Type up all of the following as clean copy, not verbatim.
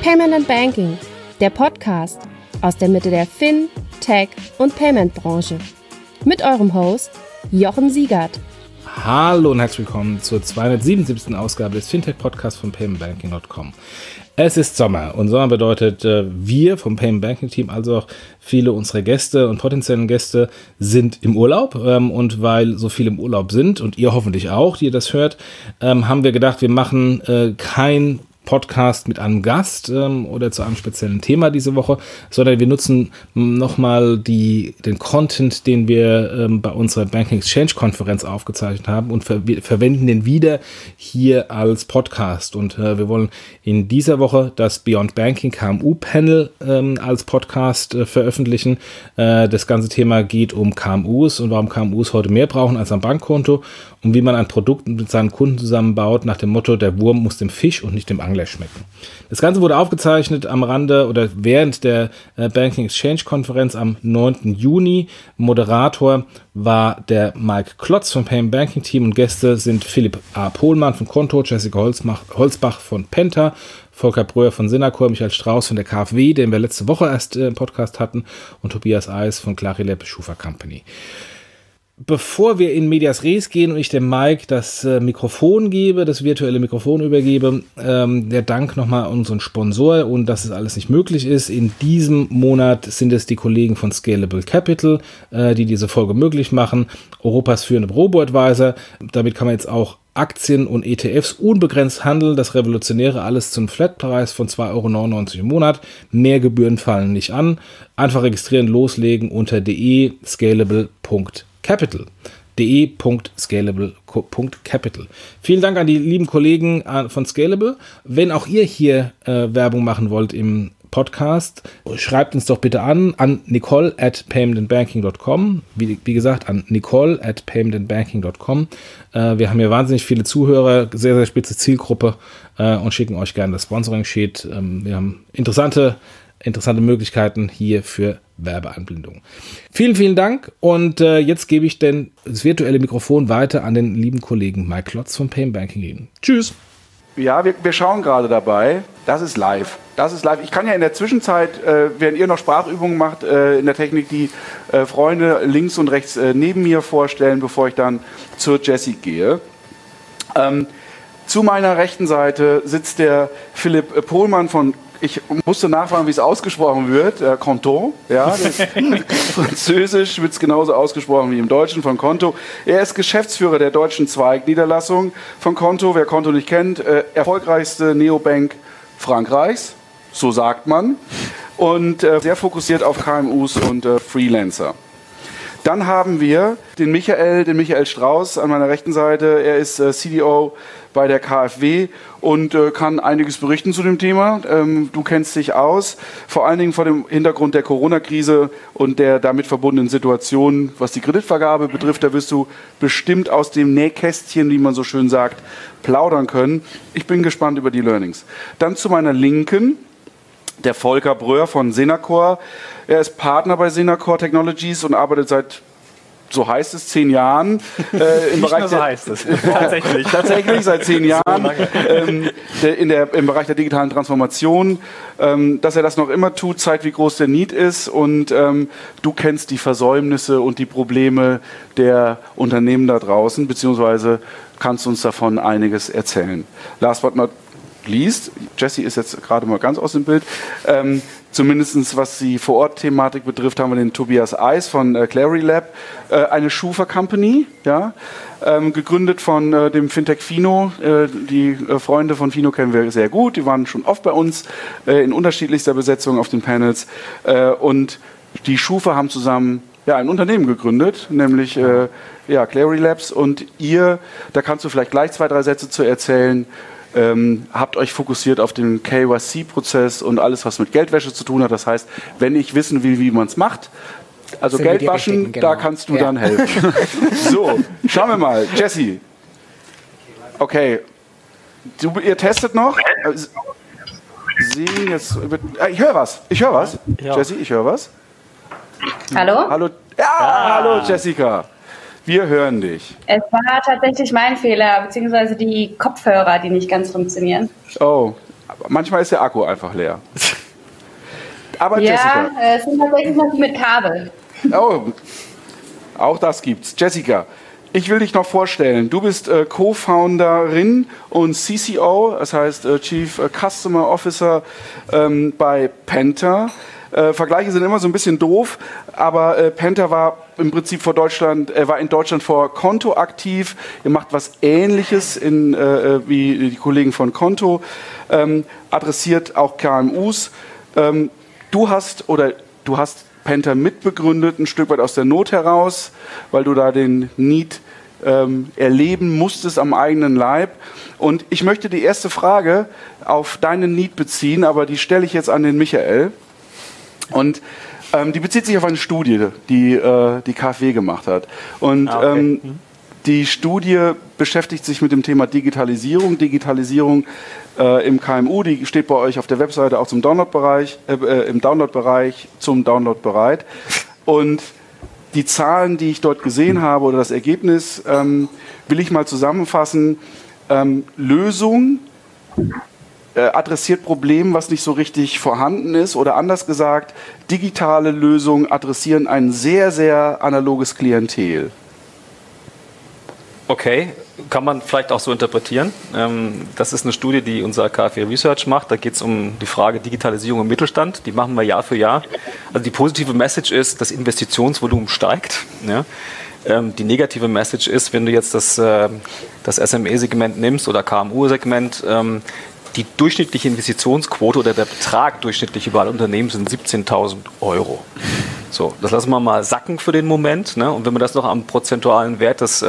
Payment and Banking, der Podcast aus der Mitte der Fin-, Tech- und Payment-Branche. Mit eurem Host Jochen Siegert. Hallo und herzlich willkommen zur 277. Ausgabe des Fintech-Podcasts von paymentbanking.com. Es ist Sommer und Sommer bedeutet, wir vom Payment Banking Team, also auch viele unserer Gäste und potenziellen Gäste sind im Urlaub und weil so viele im Urlaub sind und ihr hoffentlich auch, die ihr das hört, haben wir gedacht, wir machen kein Podcast mit einem Gast oder zu einem speziellen Thema diese Woche, sondern wir nutzen nochmal den Content, den wir bei unserer Banking Exchange Konferenz aufgezeichnet haben und verwenden den wieder hier als Podcast. Und wir wollen in dieser Woche das Beyond Banking KMU Panel als Podcast veröffentlichen. Das ganze Thema geht um KMUs und warum KMUs heute mehr brauchen als ein Bankkonto und wie man ein Produkt mit seinen Kunden zusammenbaut nach dem Motto, der Wurm muss dem Fisch und nicht dem Angler schmecken. Das Ganze wurde aufgezeichnet am Rande oder während der Banking Exchange Konferenz am 9. Juni. Moderator war der Mike Klotz vom Payment Banking Team und Gäste sind Philipp A. Pohlmann von Konto, Jessica Holzbach von Penta, Volker Breuer von Synacor, Michael Strauß von der KfW, den wir letzte Woche erst im Podcast hatten, und Tobias Eis von Clarilab Schufa Company. Bevor wir in Medias Res gehen und ich dem Mike das Mikrofon gebe, das virtuelle Mikrofon übergebe, der Dank nochmal an unseren Sponsor und dass es alles nicht möglich ist. In diesem Monat sind es die Kollegen von Scalable Capital, die diese Folge möglich machen. Europas führende Robo-Advisor. Damit kann man jetzt auch Aktien und ETFs unbegrenzt handeln. Das Revolutionäre alles zum Flatpreis von 2,99 € im Monat. Mehr Gebühren fallen nicht an. Einfach registrieren, loslegen unter de.scalable.capital. de.scalable.capital. Vielen Dank an die lieben Kollegen von Scalable. Wenn auch ihr hier Werbung machen wollt im Podcast, schreibt uns doch bitte an nicole@paymentandbanking.com. Wie gesagt, an nicole@paymentandbanking.com. Wir haben hier wahnsinnig viele Zuhörer, sehr, sehr spitze Zielgruppe und schicken euch gerne das Sponsoring-Sheet. Wir haben interessante Möglichkeiten hier für Werbeanblendung. Vielen, vielen Dank und jetzt gebe ich das virtuelle Mikrofon weiter an den lieben Kollegen Mike Klotz von Payment Banking. Tschüss! Ja, wir schauen gerade dabei. Das ist live. Ich kann ja in der Zwischenzeit, während ihr noch Sprachübungen macht, in der Technik die Freunde links und rechts neben mir vorstellen, bevor ich dann zur Jessie gehe. Zu meiner rechten Seite sitzt der Philipp Pohlmann von, ich musste nachfragen, wie es ausgesprochen wird, Konto, ja, französisch wird es genauso ausgesprochen wie im Deutschen, von Konto. Er ist Geschäftsführer der deutschen Zweigniederlassung von Konto. Wer Konto nicht kennt, erfolgreichste Neobank Frankreichs, so sagt man, und sehr fokussiert auf KMUs und Freelancer. Dann haben wir den Michael Strauß an meiner rechten Seite. Er ist CDO bei der KfW und kann einiges berichten zu dem Thema. Du kennst dich aus, vor allen Dingen vor dem Hintergrund der Corona-Krise und der damit verbundenen Situation, was die Kreditvergabe betrifft. Da wirst du bestimmt aus dem Nähkästchen, wie man so schön sagt, plaudern können. Ich bin gespannt über die Learnings. Dann zu meiner Linken der Volker Breuer von Synacor. Er ist Partner bei Synacor Technologies und arbeitet seit, so heißt es, 10 Jahren. Im Bereich so heißt es. Tatsächlich seit 10 Jahren im Bereich der digitalen Transformation. Dass er das noch immer tut, zeigt, wie groß der Need ist. Und du kennst die Versäumnisse und die Probleme der Unternehmen da draußen, beziehungsweise kannst uns davon einiges erzählen. Last but not least, Jessie ist jetzt gerade mal ganz aus dem Bild, zumindest was die Vor-Ort-Thematik betrifft, haben wir den Tobias Eis von Clarilab, eine Schufa Company, ja, gegründet von dem Fintech Fino. Die Freunde von Fino kennen wir sehr gut, die waren schon oft bei uns in unterschiedlichster Besetzung auf den Panels und die Schufa haben zusammen ein Unternehmen gegründet, nämlich Clarilabs, und ihr, da kannst du vielleicht gleich 2, 3 Sätze zu erzählen. Habt euch fokussiert auf den KYC-Prozess und alles, was mit Geldwäsche zu tun hat. Das heißt, wenn ich wissen will, wie man es macht, also Geld waschen, genau. Da kannst du dann helfen. So, schauen wir mal. Jessie. Okay. Ihr testet noch? Ich höre was. Ja. Jessie, ich höre was. Hallo? Hallo. Ja, hallo Jessica. Wir hören dich. Es war tatsächlich mein Fehler, beziehungsweise die Kopfhörer, die nicht ganz funktionieren. Oh, manchmal ist der Akku einfach leer. Aber ja, Jessica. es sind tatsächlich noch die mit Kabel. Oh, auch das gibt's. Jessica, ich will dich noch vorstellen. Du bist Co-Founderin und CCO, das heißt Chief Customer Officer bei Penta. Vergleiche sind immer so ein bisschen doof, aber Penta war im Prinzip war in Deutschland vor Konto aktiv. Ihr macht was Ähnliches wie die Kollegen von Konto, adressiert auch KMUs. Du hast Penta mitbegründet, ein Stück weit aus der Not heraus, weil du da den Need erleben musstest am eigenen Leib. Und ich möchte die erste Frage auf deinen Need beziehen, aber die stelle ich jetzt an den Michael. Und die bezieht sich auf eine Studie, die die KfW gemacht hat. Und die Studie beschäftigt sich mit dem Thema Digitalisierung. Digitalisierung im KMU, die steht bei euch auf der Webseite auch im Download-Bereich zum Download bereit. Und die Zahlen, die ich dort gesehen habe oder das Ergebnis, will ich mal zusammenfassen. Lösung adressiert Problem, was nicht so richtig vorhanden ist, oder anders gesagt, digitale Lösungen adressieren ein sehr, sehr analoges Klientel. Okay, kann man vielleicht auch so interpretieren. Das ist eine Studie, die unser KfW Research macht. Da geht es um die Frage Digitalisierung im Mittelstand. Die machen wir Jahr für Jahr. Also die positive Message ist, das Investitionsvolumen steigt. Ja. Die negative Message ist, wenn du jetzt das SME-Segment nimmst oder KMU-Segment, die durchschnittliche Investitionsquote oder der Betrag durchschnittlich über alle Unternehmen sind 17.000 €. So, das lassen wir mal sacken für den Moment. Ne? Und wenn man das noch am prozentualen Wert des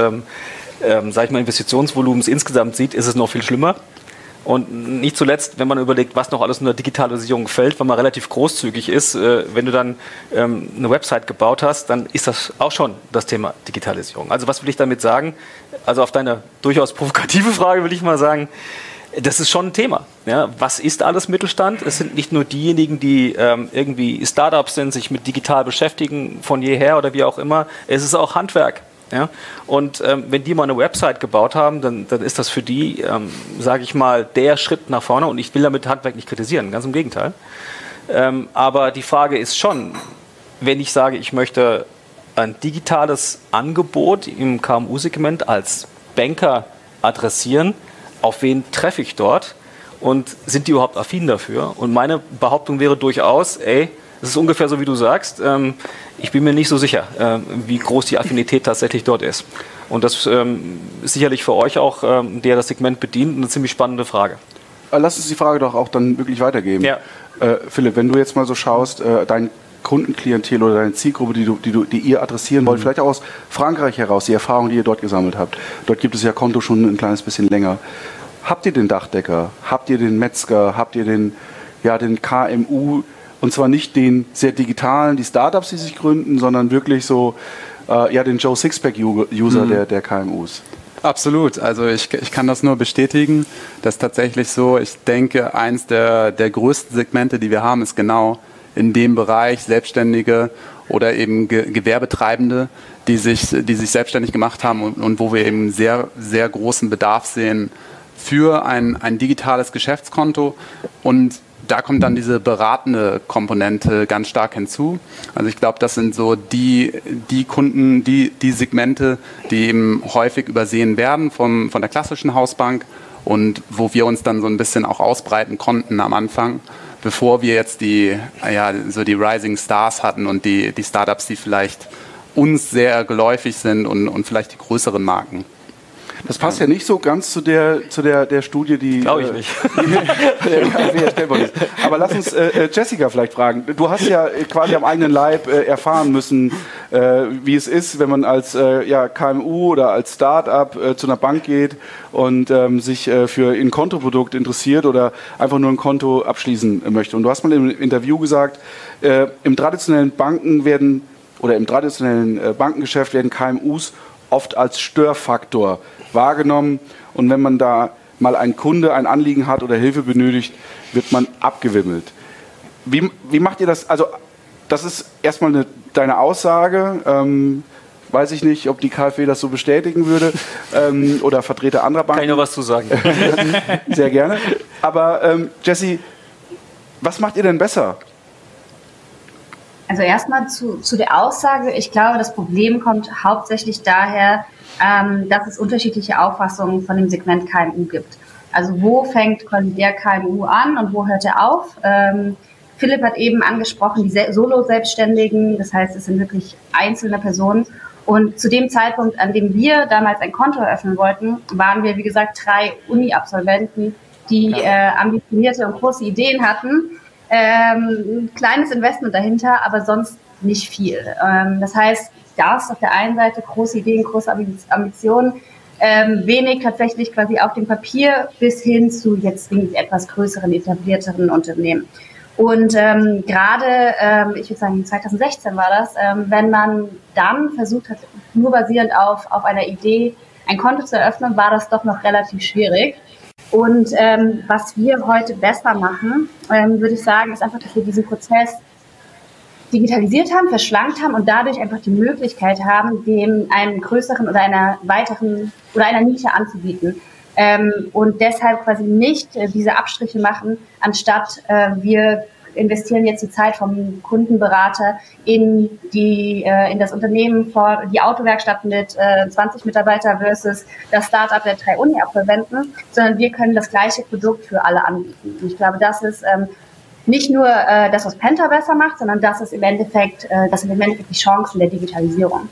Investitionsvolumens insgesamt sieht, ist es noch viel schlimmer. Und nicht zuletzt, wenn man überlegt, was noch alles unter Digitalisierung fällt, weil man relativ großzügig ist, wenn du dann eine Website gebaut hast, dann ist das auch schon das Thema Digitalisierung. Also was will ich damit sagen? Also auf deine durchaus provokative Frage will ich mal sagen, das ist schon ein Thema. Ja, was ist alles Mittelstand? Es sind nicht nur diejenigen, die irgendwie Startups sind, sich mit digital beschäftigen, von jeher oder wie auch immer. Es ist auch Handwerk. Ja? Und wenn die mal eine Website gebaut haben, dann ist das für die, sage ich mal, der Schritt nach vorne. Und ich will damit Handwerk nicht kritisieren, ganz im Gegenteil. Aber die Frage ist schon, wenn ich sage, ich möchte ein digitales Angebot im KMU-Segment als Banker adressieren, auf wen treffe ich dort und sind die überhaupt affin dafür? Und meine Behauptung wäre durchaus, es ist ungefähr so, wie du sagst, ich bin mir nicht so sicher, wie groß die Affinität tatsächlich dort ist. Und das ist sicherlich für euch auch, der das Segment bedient, eine ziemlich spannende Frage. Lass uns die Frage doch auch dann wirklich weitergeben. Ja. Philipp, wenn du jetzt mal so schaust, dein Kundenklientel oder deine Zielgruppe, die ihr adressieren wollt, vielleicht auch aus Frankreich heraus, die Erfahrung, die ihr dort gesammelt habt. Dort gibt es ja Konto schon ein kleines bisschen länger. Habt ihr den Dachdecker? Habt ihr den Metzger? Habt ihr den KMU? Und zwar nicht den sehr digitalen, die Startups, die sich gründen, sondern wirklich so den Joe Sixpack-User der KMUs. Absolut. Also ich kann das nur bestätigen. Das ist tatsächlich so. Ich denke, eins der größten Segmente, die wir haben, ist genau in dem Bereich Selbstständige oder eben Gewerbetreibende, die sich selbstständig gemacht haben und wo wir eben sehr, sehr großen Bedarf sehen für ein digitales Geschäftskonto. Und da kommt dann diese beratende Komponente ganz stark hinzu. Also ich glaube, das sind so die Kunden, die Segmente, die eben häufig übersehen werden von der klassischen Hausbank und wo wir uns dann so ein bisschen auch ausbreiten konnten am Anfang, bevor wir jetzt die Rising Stars hatten und die Startups, die vielleicht uns sehr geläufig sind und vielleicht die größeren Marken. Das passt ja nicht so ganz zu der Studie, die... Glaube ich nicht. Aber lass uns Jessica vielleicht fragen. Du hast ja quasi am eigenen Leib erfahren müssen, wie es ist, wenn man als KMU oder als Start-up zu einer Bank geht und sich für ein Kontoprodukt interessiert oder einfach nur ein Konto abschließen möchte. Und du hast mal im Interview gesagt, im traditionellen Bankengeschäft werden KMUs oft als Störfaktor wahrgenommen, und wenn man da mal ein Kunde ein Anliegen hat oder Hilfe benötigt, wird man abgewimmelt. Wie macht ihr das? Also das ist erstmal deine Aussage. Weiß ich nicht, ob die KfW das so bestätigen würde oder Vertreter anderer Banken. Kann ich noch was zu sagen? Sehr gerne. Aber Jessie, was macht ihr denn besser? Also erstmal zu der Aussage, ich glaube, das Problem kommt hauptsächlich daher, dass es unterschiedliche Auffassungen von dem Segment KMU gibt. Also wo fängt quasi der KMU an und wo hört er auf? Philipp hat eben angesprochen, die Solo-Selbstständigen, das heißt, es sind wirklich einzelne Personen. Und zu dem Zeitpunkt, an dem wir damals ein Konto eröffnen wollten, waren wir, wie gesagt, 3 Uni-Absolventen, die ambitionierte und große Ideen hatten. Ein kleines Investment dahinter, aber sonst nicht viel. Das heißt, da ist auf der einen Seite große Ideen, große Ambitionen, wenig tatsächlich quasi auf dem Papier bis hin zu jetzt etwas größeren, etablierteren Unternehmen. Und gerade, ich würde sagen 2016 war das, wenn man dann versucht hat, nur basierend auf einer Idee ein Konto zu eröffnen, war das doch noch relativ schwierig. Und was wir heute besser machen, würde ich sagen, ist einfach, dass wir diesen Prozess digitalisiert haben, verschlankt haben und dadurch einfach die Möglichkeit haben, dem einem größeren oder einer weiteren oder einer Nische anzubieten. Und deshalb quasi nicht diese Abstriche machen, anstatt wir investieren jetzt die Zeit vom Kundenberater in das Unternehmen, die Autowerkstatt mit 20 Mitarbeiter versus das Startup der 3 Uni-Absolventen, sondern wir können das gleiche Produkt für alle anbieten. Und ich glaube, das ist nicht nur das, was Penta besser macht, sondern das sind im Endeffekt die Chancen der Digitalisierung.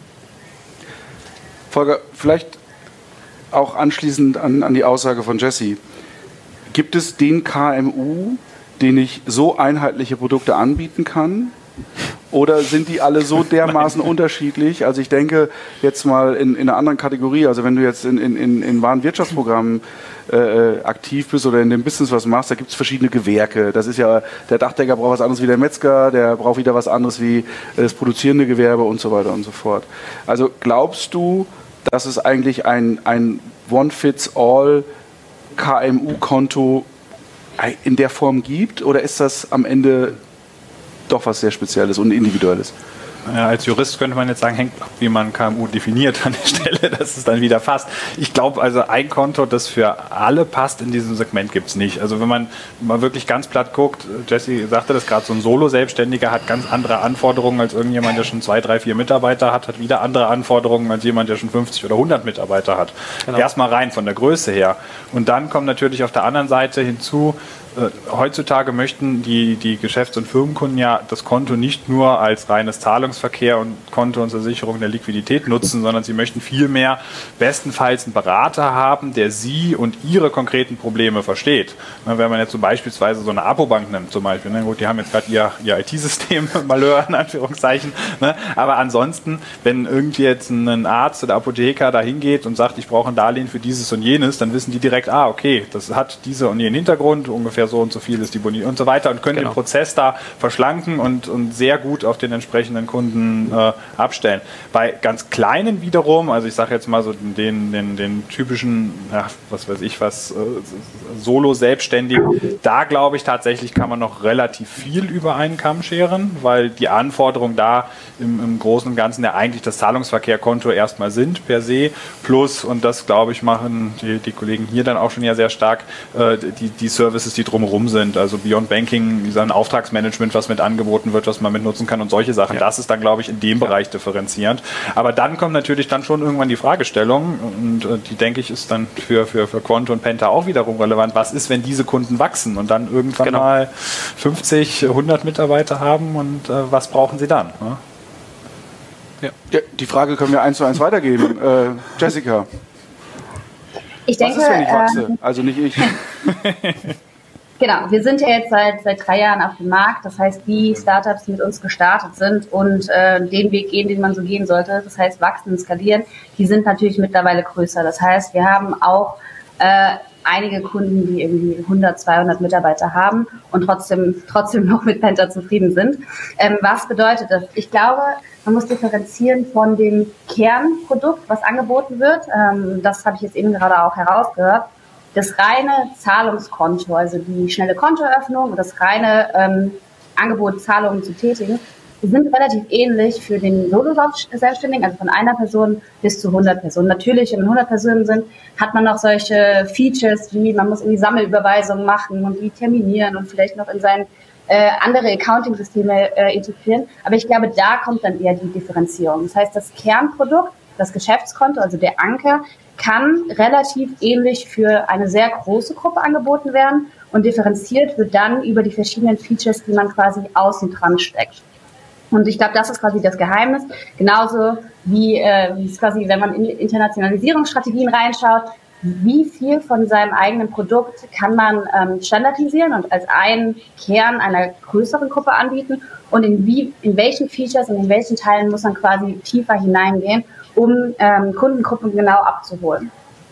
Volker, vielleicht auch anschließend an die Aussage von Jessie. Gibt es den KMU, den ich so einheitliche Produkte anbieten kann? Oder sind die alle so dermaßen unterschiedlich? Also ich denke jetzt mal in einer anderen Kategorie, also wenn du jetzt in Warenwirtschaftsprogrammen aktiv bist oder in dem Business was machst, da gibt es verschiedene Gewerke. Das ist ja, der Dachdecker braucht was anderes wie der Metzger, der braucht wieder was anderes wie das produzierende Gewerbe und so weiter und so fort. Also glaubst du, dass es eigentlich ein One-Fits-All KMU-Konto in der Form gibt, oder ist das am Ende doch was sehr Spezielles und Individuelles? Ja, als Jurist könnte man jetzt sagen, hängt ab, wie man KMU definiert an der Stelle, dass es dann wieder passt. Ich glaube also, ein Konto, das für alle passt in diesem Segment, gibt es nicht. Also wenn man mal wirklich ganz platt guckt, Jessie sagte das gerade, so ein Solo-Selbstständiger hat ganz andere Anforderungen als irgendjemand, der schon 2, 3, 4 Mitarbeiter hat wieder andere Anforderungen als jemand, der schon 50 oder 100 Mitarbeiter hat. Genau. Erstmal rein von der Größe her. Und dann kommt natürlich auf der anderen Seite hinzu, heutzutage möchten die Geschäfts- und Firmenkunden ja das Konto nicht nur als reines Zahlungsverkehr und Konto zur Sicherung der Liquidität nutzen, sondern sie möchten vielmehr bestenfalls einen Berater haben, der sie und ihre konkreten Probleme versteht. Wenn man jetzt so beispielsweise so eine Apobank nimmt, zum Beispiel, gut, die haben jetzt gerade ihr IT-System, Malheur in Anführungszeichen, aber ansonsten, wenn irgendwie jetzt ein Arzt oder Apotheker da hingeht und sagt, ich brauche ein Darlehen für dieses und jenes, dann wissen die direkt, okay, das hat diese und jenen Hintergrund, ungefähr so und so viel ist die Boni und so weiter und können den Prozess da verschlanken und sehr gut auf den entsprechenden Kunden abstellen. Bei ganz kleinen wiederum, also ich sage jetzt mal so den typischen, Solo-Selbstständigen, da glaube ich tatsächlich kann man noch relativ viel über einen Kamm scheren, weil die Anforderungen da im Großen und Ganzen ja eigentlich das Zahlungsverkehrkonto erstmal sind per se, plus, und das glaube ich machen die Kollegen hier dann auch schon ja sehr stark, die Services, die drumherum sind, also Beyond Banking, ein Auftragsmanagement, was mit angeboten wird, was man mit nutzen kann und solche Sachen, das ist dann, glaube ich, in dem Bereich differenzierend. Aber dann kommt natürlich dann schon irgendwann die Fragestellung, und die, denke ich, ist dann für Quanto und Penta auch wiederum relevant, was ist, wenn diese Kunden wachsen und dann irgendwann mal 50, 100 Mitarbeiter haben und was brauchen sie dann? Ne? Ja, die Frage können wir 1:1 weitergeben. Jessica. Ich denke, was ist, wenn ich wachse? Also nicht ich. Genau, wir sind ja jetzt seit 3 Jahren auf dem Markt. Das heißt, die Startups, die mit uns gestartet sind und den Weg gehen, den man so gehen sollte, das heißt wachsen und skalieren, die sind natürlich mittlerweile größer. Das heißt, wir haben auch einige Kunden, die irgendwie 100, 200 Mitarbeiter haben und trotzdem noch mit Penta zufrieden sind. Was bedeutet das? Ich glaube, man muss differenzieren von dem Kernprodukt, was angeboten wird. Das habe ich jetzt eben gerade auch herausgehört. Das reine Zahlungskonto, also die schnelle Kontoeröffnung und das reine Angebot, Zahlungen zu tätigen, sind relativ ähnlich für den Solo-Selbstständigen, also von einer Person bis zu 100 Personen. Natürlich, wenn 100 Personen sind, hat man noch solche Features, wie man muss irgendwie Sammelüberweisungen machen und wie terminieren und vielleicht noch in sein andere Accounting-Systeme integrieren. Aber ich glaube, da kommt dann eher die Differenzierung. Das heißt, das Kernprodukt, das Geschäftskonto, also der Anker, kann relativ ähnlich für eine sehr große Gruppe angeboten werden und differenziert wird dann über die verschiedenen Features, die man quasi außen dran steckt. Und ich glaube, das ist quasi das Geheimnis. Genauso wie es quasi, wenn man in Internationalisierungsstrategien reinschaut, wie viel von seinem eigenen Produkt kann man standardisieren und als einen Kern einer größeren Gruppe anbieten und in welchen Features und in welchen Teilen muss man quasi tiefer hineingehen, um Kundengruppen genau abzuholen.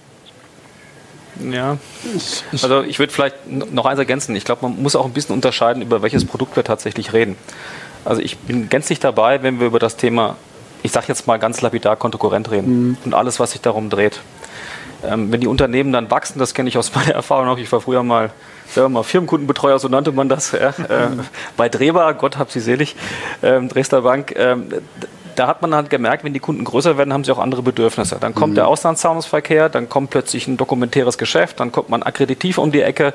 Ja, also ich würde vielleicht noch eins ergänzen. Ich glaube, man muss auch ein bisschen unterscheiden, über welches Produkt wir tatsächlich reden. Also ich bin gänzlich dabei, wenn wir über das Thema, ich sage jetzt mal ganz lapidar, Kontokorrent reden und alles, was sich darum dreht. Wenn die Unternehmen dann wachsen, das kenne ich aus meiner Erfahrung noch, ich war früher selber mal Firmenkundenbetreuer, so nannte man das, bei Dreba, Gott hab sie selig, Dresdner Bank, da hat man halt gemerkt, wenn die Kunden größer werden, haben sie auch andere Bedürfnisse. Dann kommt der Auslandszahlungsverkehr, dann kommt plötzlich ein dokumentäres Geschäft, dann kommt man akkreditiv um die Ecke.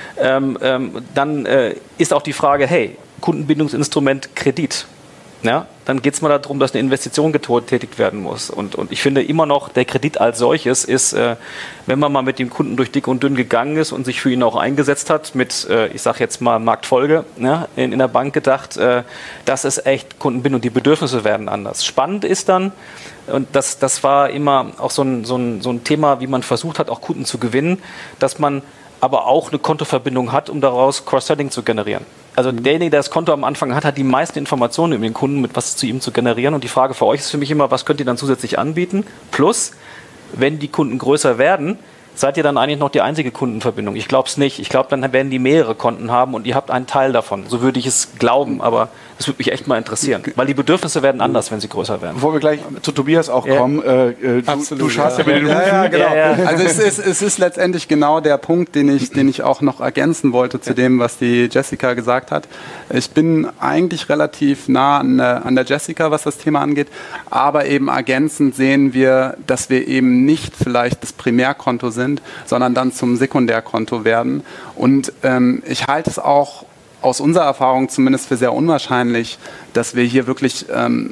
Dann ist auch die Frage, hey, Kundenbindungsinstrument Kredit. Ja, dann geht es mal darum, dass eine Investition getätigt werden muss. Und ich finde immer noch, der Kredit als solches ist, wenn man mal mit dem Kunden durch dick und dünn gegangen ist und sich für ihn auch eingesetzt hat, mit, ich sage jetzt mal Marktfolge, ja, in der Bank gedacht, das ist echt Kundenbindung, die Bedürfnisse werden anders. Spannend ist dann, und das war immer auch so ein Thema, wie man versucht hat, auch Kunden zu gewinnen, dass man aber auch eine Kontoverbindung hat, um daraus Cross-Selling zu generieren. Also derjenige, der das Konto am Anfang hat die meisten Informationen über den Kunden, mit was zu ihm zu generieren. Und die Frage für euch ist für mich immer, was könnt ihr dann zusätzlich anbieten? Plus, wenn die Kunden größer werden, seid ihr dann eigentlich noch die einzige Kundenverbindung? Ich glaube es nicht. Ich glaube, dann werden die mehrere Konten haben und ihr habt einen Teil davon. So würde ich es glauben, aber das würde mich echt mal interessieren. Weil die Bedürfnisse werden anders, wenn sie größer werden. Bevor wir gleich zu Tobias auch kommen, du schaust ja mit den Rufen. Ja, genau. Also es ist letztendlich genau der Punkt, den ich auch noch ergänzen wollte zu dem, was die Jessica gesagt hat. Ich bin eigentlich relativ nah an der Jessica, was das Thema angeht, aber eben ergänzend sehen wir, dass wir eben nicht vielleicht das Primärkonto sind, sondern dann zum Sekundärkonto werden. Und ich halte es auch aus unserer Erfahrung zumindest für sehr unwahrscheinlich, dass wir hier wirklich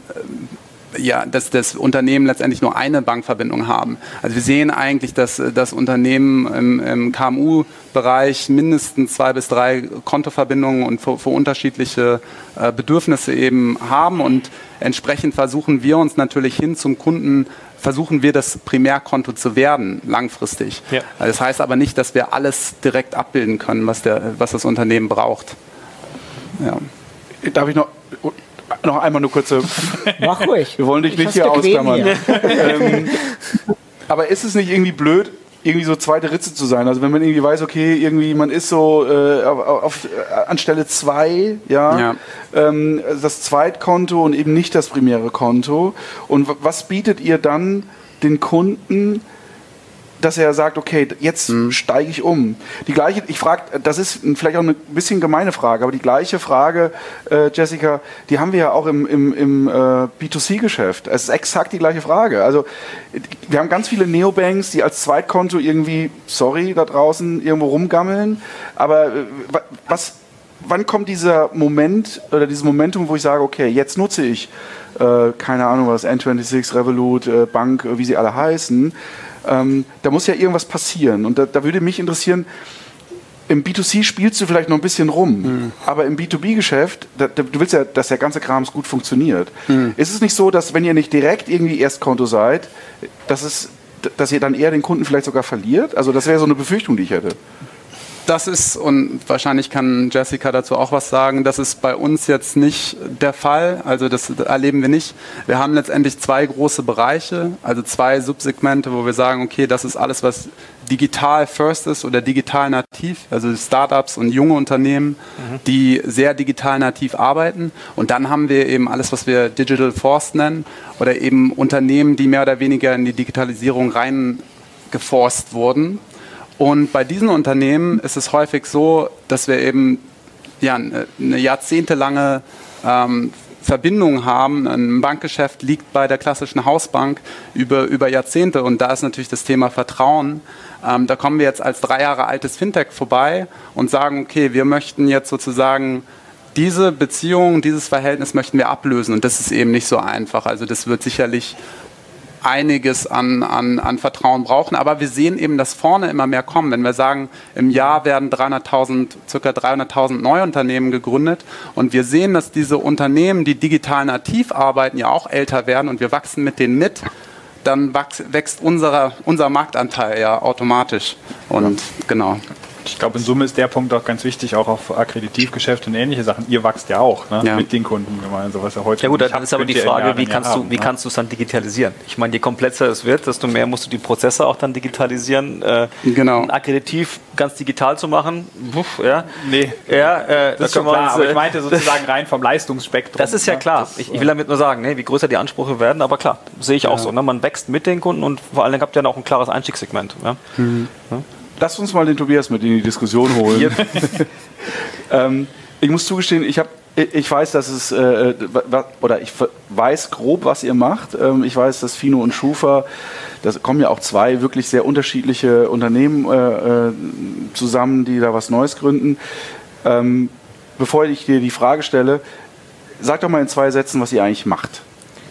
dass das Unternehmen letztendlich nur eine Bankverbindung haben. Also wir sehen eigentlich, dass das Unternehmen im KMU-Bereich mindestens 2 bis 3 Kontoverbindungen und für unterschiedliche Bedürfnisse eben haben und entsprechend versuchen wir uns natürlich hin zum Kunden, versuchen wir das Primärkonto zu werden, langfristig. Ja. Das heißt aber nicht, dass wir alles direkt abbilden können, was das Unternehmen braucht. Ja. Darf ich noch einmal nur kurze... Mach ruhig. Wir wollen dich nicht hier ausklammern. Aber ist es nicht irgendwie blöd, irgendwie so zweite Ritze zu sein? Also wenn man irgendwie weiß, okay, irgendwie man ist so an Stelle 2, das Zweitkonto und eben nicht das primäre Konto. Und was bietet ihr dann den Kunden, dass er sagt, okay, jetzt steige ich um? Die gleiche, ich frage, das ist vielleicht auch eine bisschen gemeine Frage, aber die gleiche Frage, Jessica, die haben wir ja auch im B2C-Geschäft. Es ist exakt die gleiche Frage. Also wir haben ganz viele Neobanks, die als Zweitkonto irgendwie, sorry, da draußen irgendwo rumgammeln, aber wann kommt dieser Moment oder dieses Momentum, wo ich sage, okay, jetzt nutze ich, keine Ahnung was, N26, Revolut, Bank, wie sie alle heißen, da muss ja irgendwas passieren. Und da würde mich interessieren, im B2C spielst du vielleicht noch ein bisschen rum, aber im B2B-Geschäft, du willst ja, dass der ganze Krams gut funktioniert. Ist es nicht so, dass wenn ihr nicht direkt irgendwie Erstkonto seid, dass ihr dann eher den Kunden vielleicht sogar verliert? Also das wäre so eine Befürchtung, die ich hätte. Das ist, und wahrscheinlich kann Jessica dazu auch was sagen, das ist bei uns jetzt nicht der Fall, also das erleben wir nicht. Wir haben letztendlich 2 große Bereiche, also 2 Subsegmente, wo wir sagen, okay, das ist alles, was digital first ist oder digital nativ, also Startups und junge Unternehmen, die sehr digital nativ arbeiten. Und dann haben wir eben alles, was wir Digital Force nennen oder eben Unternehmen, die mehr oder weniger in die Digitalisierung reingeforst wurden. Und bei diesen Unternehmen ist es häufig so, dass wir eben eine jahrzehntelange Verbindungen haben. Ein Bankgeschäft liegt bei der klassischen Hausbank über Jahrzehnte und da ist natürlich das Thema Vertrauen. Da kommen wir jetzt als 3 Jahre altes Fintech vorbei und sagen, okay, wir möchten jetzt sozusagen diese Beziehung, dieses Verhältnis möchten wir ablösen und das ist eben nicht so einfach. Also das wird sicherlich einiges an Vertrauen brauchen, aber wir sehen eben, dass vorne immer mehr kommen. Wenn wir sagen, im Jahr werden ca. 300.000 Neuunternehmen gegründet und wir sehen, dass diese Unternehmen, die digital nativ arbeiten, ja auch älter werden und wir wachsen mit denen mit, dann wächst unser Marktanteil ja automatisch. Und genau. Ich glaube, in Summe ist der Punkt auch ganz wichtig, auch auf Akkreditivgeschäfte und ähnliche Sachen. Ihr wächst ja auch, ne? Ja. Mit den Kunden gemeinsam, was ja heute. Ja gut, dann ist aber die Frage, wie kannst du es dann digitalisieren? Ich meine, je komplexer es wird, desto mehr musst du die Prozesse auch dann digitalisieren. Genau. Ein Akkreditiv ganz digital zu machen, ja. Nee, ja, das ist schon klar, aber ich meinte sozusagen rein vom Leistungsspektrum. Das ist ja klar. Ich will damit nur sagen, ne, wie größer die Ansprüche werden, aber klar, sehe ich auch so. Ne? Man wächst mit den Kunden und vor allen Dingen habt ihr dann auch ein klares Einstiegssegment. Ja? Ja? Lass uns mal den Tobias mit in die Diskussion holen. Ich muss zugestehen, ich weiß, dass es ich weiß grob, was ihr macht. Ich weiß, dass Fino und Schufa, da kommen ja auch 2 wirklich sehr unterschiedliche Unternehmen zusammen, die da was Neues gründen. Bevor ich dir die Frage stelle, sag doch mal in 2 Sätzen, was ihr eigentlich macht.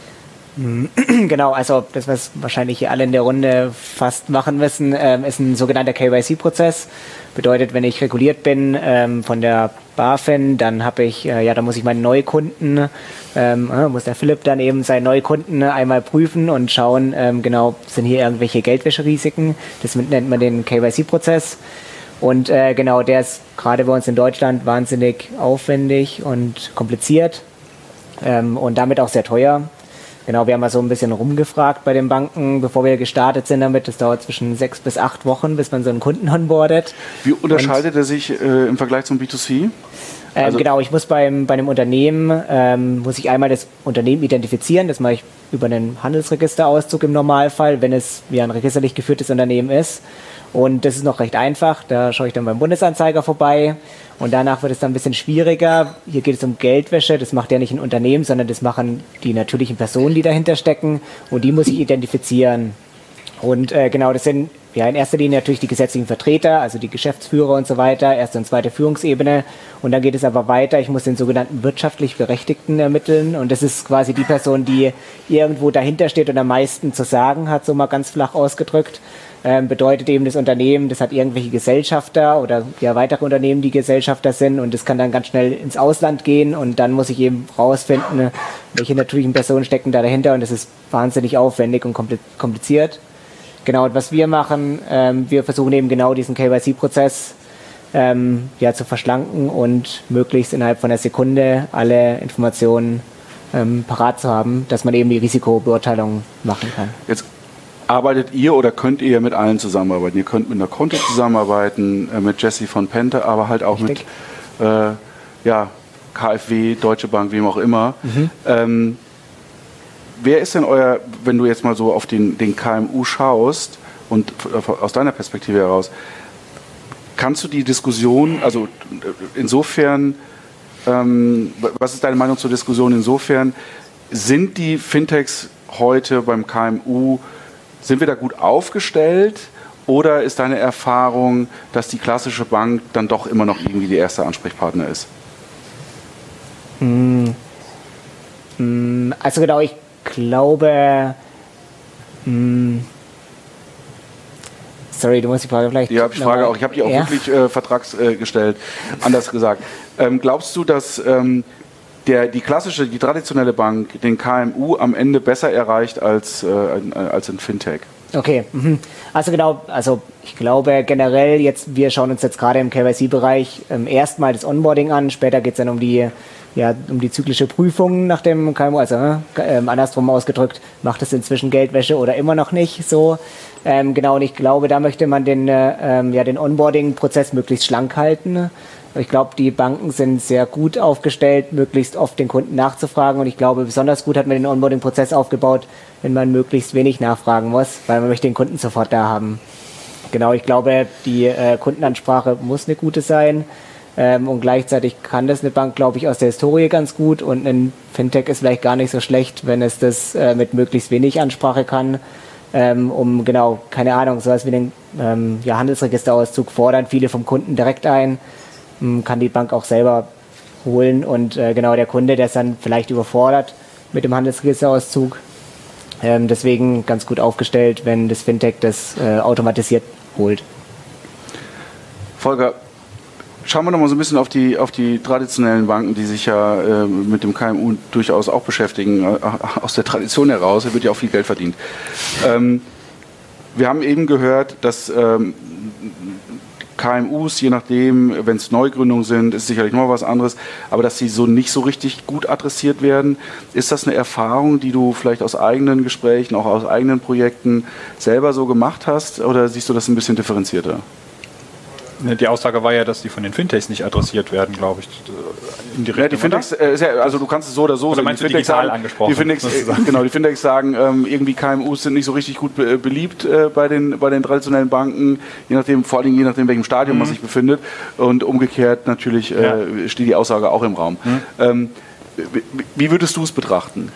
Genau, also das, was wahrscheinlich hier alle in der Runde fast machen müssen, ist ein sogenannter KYC-Prozess. Bedeutet, wenn ich reguliert bin von der BaFin, dann habe ich, da muss ich meine Neukunden, muss der Philipp dann eben seine Neukunden einmal prüfen und schauen, genau, sind hier irgendwelche Geldwäscherisiken. Das nennt man den KYC-Prozess. Und genau, der ist gerade bei uns in Deutschland wahnsinnig aufwendig und kompliziert und damit auch sehr teuer. Genau, wir haben mal so ein bisschen rumgefragt bei den Banken, bevor wir gestartet sind damit. Das dauert zwischen 6 bis 8 Wochen, bis man so einen Kunden onboardet. Wie unterscheidet er sich im Vergleich zum B2C? Genau, ich muss bei einem Unternehmen, muss ich einmal das Unternehmen identifizieren. Das mache ich über einen Handelsregisterauszug im Normalfall, wenn es ja ein registerlich geführtes Unternehmen ist. Und das ist noch recht einfach. Da schaue ich dann beim Bundesanzeiger vorbei. Und danach wird es dann ein bisschen schwieriger. Hier geht es um Geldwäsche. Das macht ja nicht ein Unternehmen, sondern das machen die natürlichen Personen, die dahinter stecken. Und die muss ich identifizieren. Und genau, das sind ja in erster Linie natürlich die gesetzlichen Vertreter, also die Geschäftsführer und so weiter, erste und zweite Führungsebene. Und dann geht es aber weiter. Ich muss den sogenannten wirtschaftlich Berechtigten ermitteln. Und das ist quasi die Person, die irgendwo dahinter steht und am meisten zu sagen hat, so mal ganz flach ausgedrückt. Bedeutet eben, das Unternehmen, das hat irgendwelche Gesellschafter oder ja weitere Unternehmen, die Gesellschafter sind und das kann dann ganz schnell ins Ausland gehen und dann muss ich eben rausfinden, welche natürlichen Personen stecken da dahinter und das ist wahnsinnig aufwendig und kompliziert. Genau, und was wir machen, wir versuchen eben genau diesen KYC-Prozess zu verschlanken und möglichst innerhalb von einer Sekunde alle Informationen parat zu haben, dass man eben die Risikobeurteilung machen kann. Jetzt arbeitet ihr oder könnt ihr mit allen zusammenarbeiten? Ihr könnt mit einer Konto zusammenarbeiten, mit Jesse von Pente, aber halt auch mit KfW, Deutsche Bank, wem auch immer. Wer ist denn wenn du jetzt mal so auf den KMU schaust und aus deiner Perspektive heraus, kannst du die Diskussion, also insofern, was ist deine Meinung zur Diskussion insofern, sind die Fintechs heute beim KMU, sind wir da gut aufgestellt oder ist deine Erfahrung, dass die klassische Bank dann doch immer noch irgendwie die erste Ansprechpartner ist? Also genau, ich glaube, sorry, du musst die Frage vielleicht... Ja, ich frage auch, ich habe die auch wirklich vertragsgestellt, anders gesagt. Glaubst du, dass die traditionelle Bank den KMU am Ende besser erreicht als ein Fintech? Okay, also genau, ich glaube generell wir schauen uns jetzt gerade im KYC-Bereich erstmal das Onboarding an, später geht es dann um die zyklische Prüfung nach dem KMU, also andersrum ausgedrückt, macht es inzwischen Geldwäsche oder immer noch nicht so. Genau, und ich glaube, da möchte man den Onboarding-Prozess möglichst schlank halten. Ich glaube, die Banken sind sehr gut aufgestellt, möglichst oft den Kunden nachzufragen und ich glaube, besonders gut hat man den Onboarding-Prozess aufgebaut, wenn man möglichst wenig nachfragen muss, weil man möchte den Kunden sofort da haben. Genau, ich glaube, die Kundenansprache muss eine gute sein. Und gleichzeitig kann das eine Bank, glaube ich, aus der Historie ganz gut. Und ein Fintech ist vielleicht gar nicht so schlecht, wenn es das mit möglichst wenig Ansprache kann. Um genau, keine Ahnung, sowas wie den Handelsregisterauszug fordern viele vom Kunden direkt ein. Kann die Bank auch selber holen. Und genau der Kunde, der ist dann vielleicht überfordert mit dem Handelsregisterauszug. Deswegen ganz gut aufgestellt, wenn das Fintech das automatisiert holt. Volker, schauen wir noch mal so ein bisschen auf die traditionellen Banken, die sich ja mit dem KMU durchaus auch beschäftigen. Aus der Tradition heraus, da wird ja auch viel Geld verdient. Wir haben eben gehört, dass KMUs, je nachdem, wenn es Neugründungen sind, ist sicherlich noch was anderes, aber dass sie so nicht so richtig gut adressiert werden. Ist das eine Erfahrung, die du vielleicht aus eigenen Gesprächen, auch aus eigenen Projekten selber so gemacht hast, oder siehst du das ein bisschen differenzierter? Die Aussage war ja, dass die von den Fintechs nicht adressiert werden, glaube ich. Ja, die Fintechs, also du kannst es so oder so sagen. Meinst du digital angesprochen? Die Fintechs sagen, irgendwie KMUs sind nicht so richtig gut beliebt bei den traditionellen Banken, vor allem je nachdem, welchem Stadium man sich befindet. Und umgekehrt natürlich steht die Aussage auch im Raum. Wie würdest du es betrachten?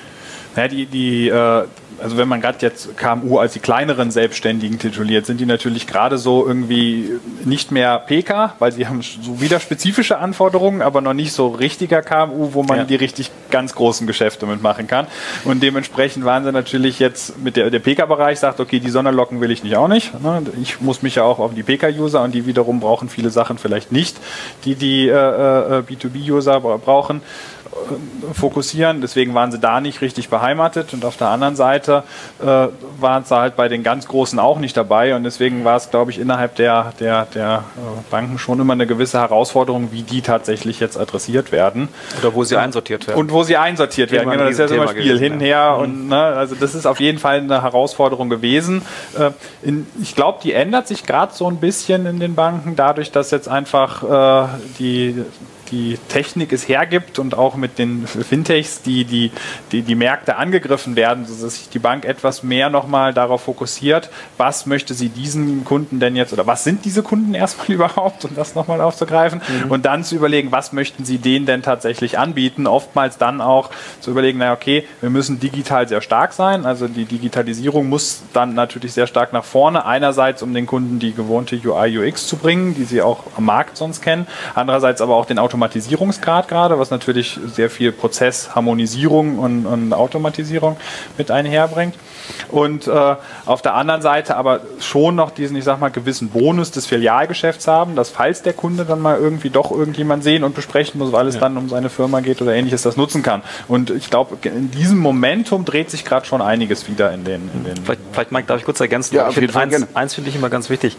Ja, also wenn man gerade jetzt KMU als die kleineren Selbstständigen tituliert, sind die natürlich gerade so irgendwie nicht mehr PK, weil sie haben so wieder spezifische Anforderungen, aber noch nicht so richtiger KMU, wo man die richtig ganz großen Geschäfte mitmachen kann. Und dementsprechend waren sie natürlich jetzt mit der PK-Bereich sagt, okay, die Sonderlocken will ich nicht auch nicht. Ich muss mich ja auch auf die PK-User und die wiederum brauchen viele Sachen vielleicht nicht, die B2B-User brauchen, fokussieren. Deswegen waren sie da nicht richtig beheimatet und auf der anderen Seite waren sie halt bei den ganz Großen auch nicht dabei und deswegen war es, glaube ich, innerhalb der Banken schon immer eine gewisse Herausforderung, wie die tatsächlich jetzt adressiert werden. Oder wo sie einsortiert werden. Und wo sie einsortiert werden. Genau, das ist ja so ein Spiel hinher und also das ist auf jeden Fall eine Herausforderung gewesen. Ich glaube, die ändert sich gerade so ein bisschen in den Banken, dadurch, dass jetzt einfach die Technik es hergibt und auch mit den Fintechs die Märkte angegriffen werden, sodass sich die Bank etwas mehr nochmal darauf fokussiert, was möchte sie diesen Kunden denn jetzt, oder was sind diese Kunden erstmal überhaupt, um das nochmal aufzugreifen und dann zu überlegen, was möchten sie denen denn tatsächlich anbieten, oftmals dann auch zu überlegen, naja, okay, wir müssen digital sehr stark sein, also die Digitalisierung muss dann natürlich sehr stark nach vorne, einerseits um den Kunden die gewohnte UI, UX zu bringen, die sie auch am Markt sonst kennen, andererseits aber auch den Automatisierungsgrad gerade, was natürlich sehr viel Prozessharmonisierung und Automatisierung mit einherbringt. Und auf der anderen Seite aber schon noch diesen, ich sag mal, gewissen Bonus des Filialgeschäfts haben, dass falls der Kunde dann mal irgendwie doch irgendjemand sehen und besprechen muss, weil es dann um seine Firma geht oder ähnliches, das nutzen kann. Und ich glaube, in diesem Momentum dreht sich gerade schon einiges wieder in den Vielleicht Mike, darf ich kurz ergänzen? Ja, auf jeden Fall gerne. Eins finde ich immer ganz wichtig.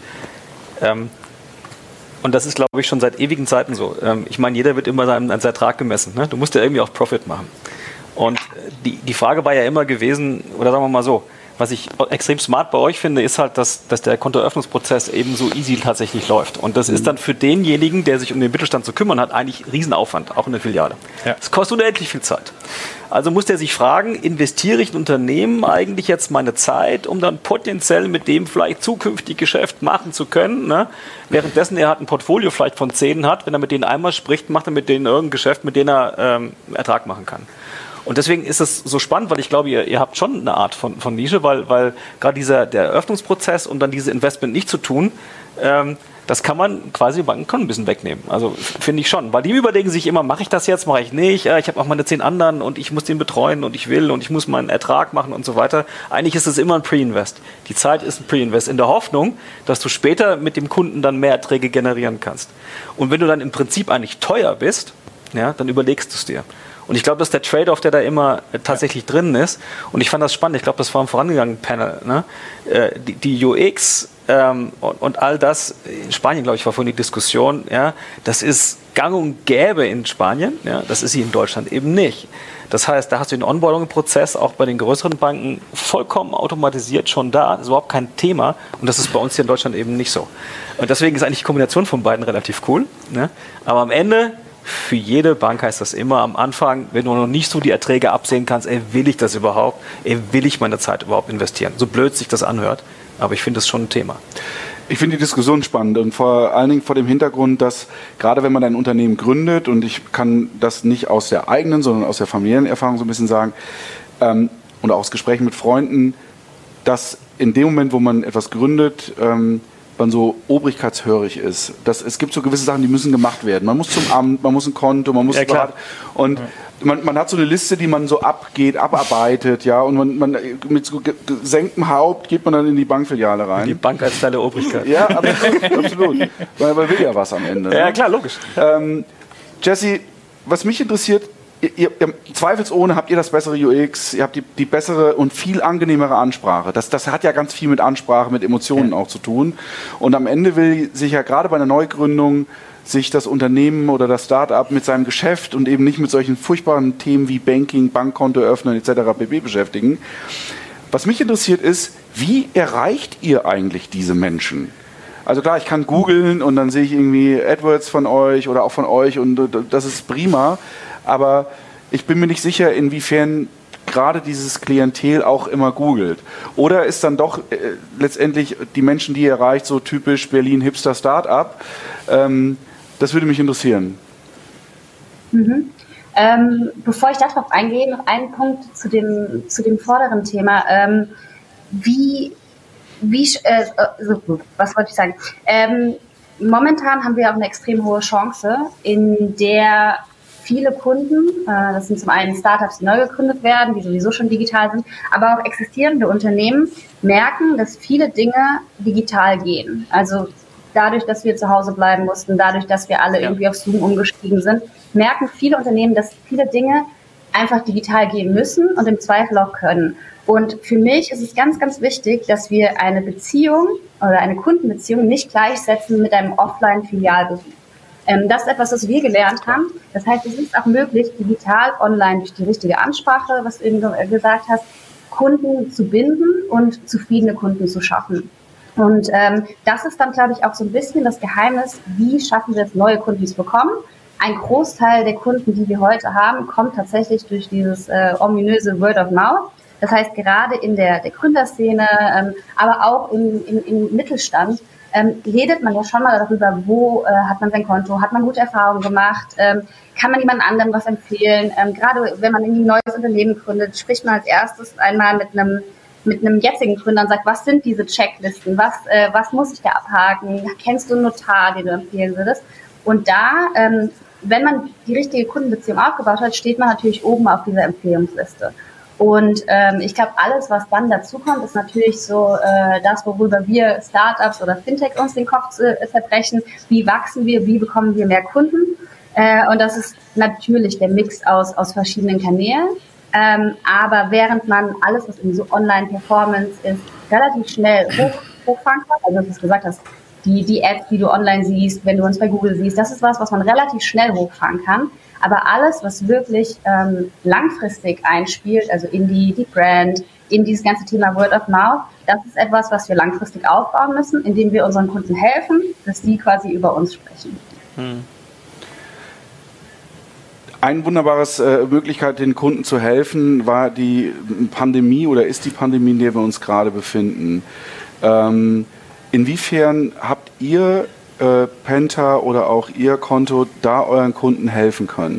Und das ist, glaube ich, schon seit ewigen Zeiten so. Ich meine, jeder wird immer seinen Ertrag gemessen. Ne? Du musst ja irgendwie auch Profit machen. Und die Frage war ja immer gewesen, oder sagen wir mal so, was ich extrem smart bei euch finde, ist halt, dass der Kontoeröffnungsprozess eben so easy tatsächlich läuft. Und das ist dann für denjenigen, der sich um den Mittelstand zu kümmern hat, eigentlich Riesenaufwand, auch in der Filiale. Es kostet unendlich viel Zeit. Also muss der sich fragen, investiere ich in Unternehmen eigentlich jetzt meine Zeit, um dann potenziell mit dem vielleicht zukünftig Geschäft machen zu können, ne? Währenddessen er hat ein Portfolio vielleicht von 10 hat, wenn er mit denen einmal spricht, macht er mit denen irgendein Geschäft, mit dem er Ertrag machen kann. Und deswegen ist es so spannend, weil ich glaube, ihr habt schon eine Art von Nische, weil gerade der Eröffnungsprozess und dann diese Investment nicht zu tun, das kann man quasi Banken ein bisschen wegnehmen. Also finde ich schon. Weil die überlegen sich immer, mache ich das jetzt, mache ich nicht, ich habe auch meine 10 anderen und ich muss den betreuen und ich will und ich muss meinen Ertrag machen und so weiter. Eigentlich ist es immer ein Pre-Invest. Die Zeit ist ein Pre-Invest in der Hoffnung, dass du später mit dem Kunden dann mehr Erträge generieren kannst. Und wenn du dann im Prinzip eigentlich teuer bist, ja, dann überlegst du es dir. Und ich glaube, das ist der Trade-off, der da immer tatsächlich drin ist. Und ich fand das spannend. Ich glaube, das war im vorangegangenen Panel. Ne? Die UX und all das, in Spanien, glaube ich, war vorhin die Diskussion, ja, das ist gang und gäbe in Spanien. Ja, das ist sie in Deutschland eben nicht. Das heißt, da hast du den Onboarding-Prozess auch bei den größeren Banken vollkommen automatisiert schon da. Das ist überhaupt kein Thema. Und das ist bei uns hier in Deutschland eben nicht so. Und deswegen ist eigentlich die Kombination von beiden relativ cool. Ne? Aber am Ende, für jede Bank heißt das immer am Anfang, wenn du noch nicht so die Erträge absehen kannst, will ich das überhaupt? Will ich meine Zeit überhaupt investieren? So blöd sich das anhört, aber ich finde das schon ein Thema. Ich finde die Diskussion spannend und vor allen Dingen vor dem Hintergrund, dass gerade wenn man ein Unternehmen gründet, und ich kann das nicht aus der eigenen, sondern aus der familiären Erfahrung so ein bisschen sagen, und auch aus Gesprächen mit Freunden, dass in dem Moment, wo man etwas gründet, man so obrigkeitshörig ist. Es gibt so gewisse Sachen, die müssen gemacht werden. Man muss zum Amt, man muss ein Konto, man muss und man hat so eine Liste, die man so abarbeitet, ja, und man mit so gesenktem Haupt geht man dann in die Bankfiliale rein. Die Bank als Teil der Obrigkeit. Ja, absolut. Weil man will ja was am Ende. Ja, ne? klar, logisch. Jesse, was mich interessiert, ihr, zweifelsohne habt ihr das bessere UX, ihr habt die bessere und viel angenehmere Ansprache. Das hat ja ganz viel mit Ansprache, mit Emotionen auch zu tun. Und am Ende will sich ja gerade bei einer Neugründung sich das Unternehmen oder das Start-up mit seinem Geschäft und eben nicht mit solchen furchtbaren Themen wie Banking, Bankkonto öffnen etc. pp. Beschäftigen. Was mich interessiert ist, wie erreicht ihr eigentlich diese Menschen? Also klar, ich kann googeln und dann sehe ich irgendwie AdWords von euch oder auch von euch und das ist prima, aber ich bin mir nicht sicher, inwiefern gerade dieses Klientel auch immer googelt. Oder ist dann doch letztendlich die Menschen, die ihr erreicht, so typisch Berlin-Hipster-Startup? Das würde mich interessieren. Mhm. Bevor ich darauf eingehe, noch einen Punkt zu dem vorderen Thema. Was wollte ich sagen? Momentan haben wir auch eine extrem hohe Chance, in der viele Kunden, das sind zum einen Startups, die neu gegründet werden, die sowieso schon digital sind, aber auch existierende Unternehmen merken, dass viele Dinge digital gehen. Also dadurch, dass wir zu Hause bleiben mussten, dadurch, dass wir alle irgendwie auf Zoom umgestiegen sind, merken viele Unternehmen, dass viele Dinge einfach digital gehen müssen und im Zweifel auch können. Und für mich ist es ganz, ganz wichtig, dass wir eine Beziehung oder eine Kundenbeziehung nicht gleichsetzen mit einem Offline-Filialbesuch. Das ist etwas, was wir gelernt haben. Das heißt, es ist auch möglich, digital, online durch die richtige Ansprache, was du eben gesagt hast, Kunden zu binden und zufriedene Kunden zu schaffen. Und das ist dann, glaube ich, auch so ein bisschen das Geheimnis, wie schaffen wir es, neue Kunden zu bekommen. Ein Großteil der Kunden, die wir heute haben, kommt tatsächlich durch dieses ominöse Word of Mouth. Das heißt, gerade in der Gründerszene, aber auch im Mittelstand, redet man ja schon mal darüber, wo hat man sein Konto, hat man gute Erfahrungen gemacht, kann man jemand anderem was empfehlen. Gerade wenn man ein neues Unternehmen gründet, spricht man als erstes einmal mit einem jetzigen Gründer und sagt, was sind diese Checklisten, was muss ich da abhaken, kennst du einen Notar, den du empfehlen würdest? Und da, wenn man die richtige Kundenbeziehung aufgebaut hat, steht man natürlich oben auf dieser Empfehlungsliste. Und ich glaube, alles, was dann dazukommt, ist natürlich so das, worüber wir Startups oder Fintech uns den Kopf zerbrechen. Wie wachsen wir, wie bekommen wir mehr Kunden? Und das ist natürlich der Mix aus verschiedenen Kanälen. Aber während man alles, was in so Online-Performance ist, relativ schnell hochfahren kann, also wie du es gesagt hast, die Ads, die du online siehst, wenn du uns bei Google siehst, das ist was man relativ schnell hochfahren kann. Aber alles, was wirklich langfristig einspielt, also in die Brand, in dieses ganze Thema Word of Mouth, das ist etwas, was wir langfristig aufbauen müssen, indem wir unseren Kunden helfen, dass die quasi über uns sprechen. Eine wunderbare Möglichkeit, den Kunden zu helfen, war die Pandemie oder ist die Pandemie, in der wir uns gerade befinden. Inwiefern habt ihr Penta oder auch Ihr Konto da euren Kunden helfen können?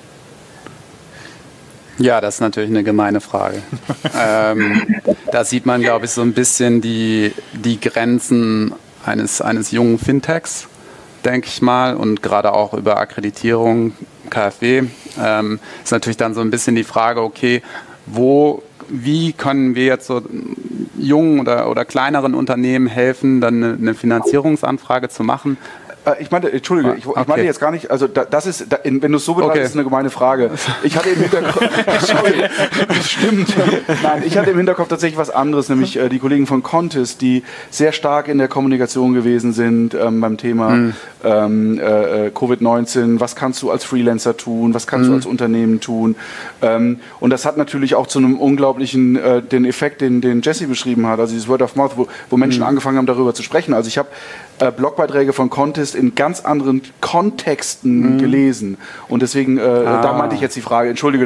Ja, das ist natürlich eine gemeine Frage. Da sieht man, glaube ich, so ein bisschen die Grenzen eines jungen Fintechs, denke ich mal, und gerade auch über Akkreditierung, KfW, ist natürlich dann so ein bisschen die Frage, okay, wie können wir jetzt so jungen oder kleineren Unternehmen helfen, dann eine Finanzierungsanfrage zu machen? Ich meinte, Entschuldige, ich meinte jetzt gar nicht, also das ist, wenn du es so betrachtest, ist eine gemeine Frage. Ich hatte im Hinterkopf, stimmt. Nein, ich hatte im Hinterkopf tatsächlich was anderes, nämlich die Kollegen von Contest, die sehr stark in der Kommunikation gewesen sind beim Thema Covid-19. Was kannst du als Freelancer tun? Was kannst du als Unternehmen tun? Und das hat natürlich auch zu einem unglaublichen, den Effekt, den Jesse beschrieben hat, also dieses Word of Mouth, wo Menschen angefangen haben, darüber zu sprechen. Also ich habe Blogbeiträge von Contest in ganz anderen Kontexten gelesen. Und deswegen, da meinte ich jetzt die Frage, entschuldige,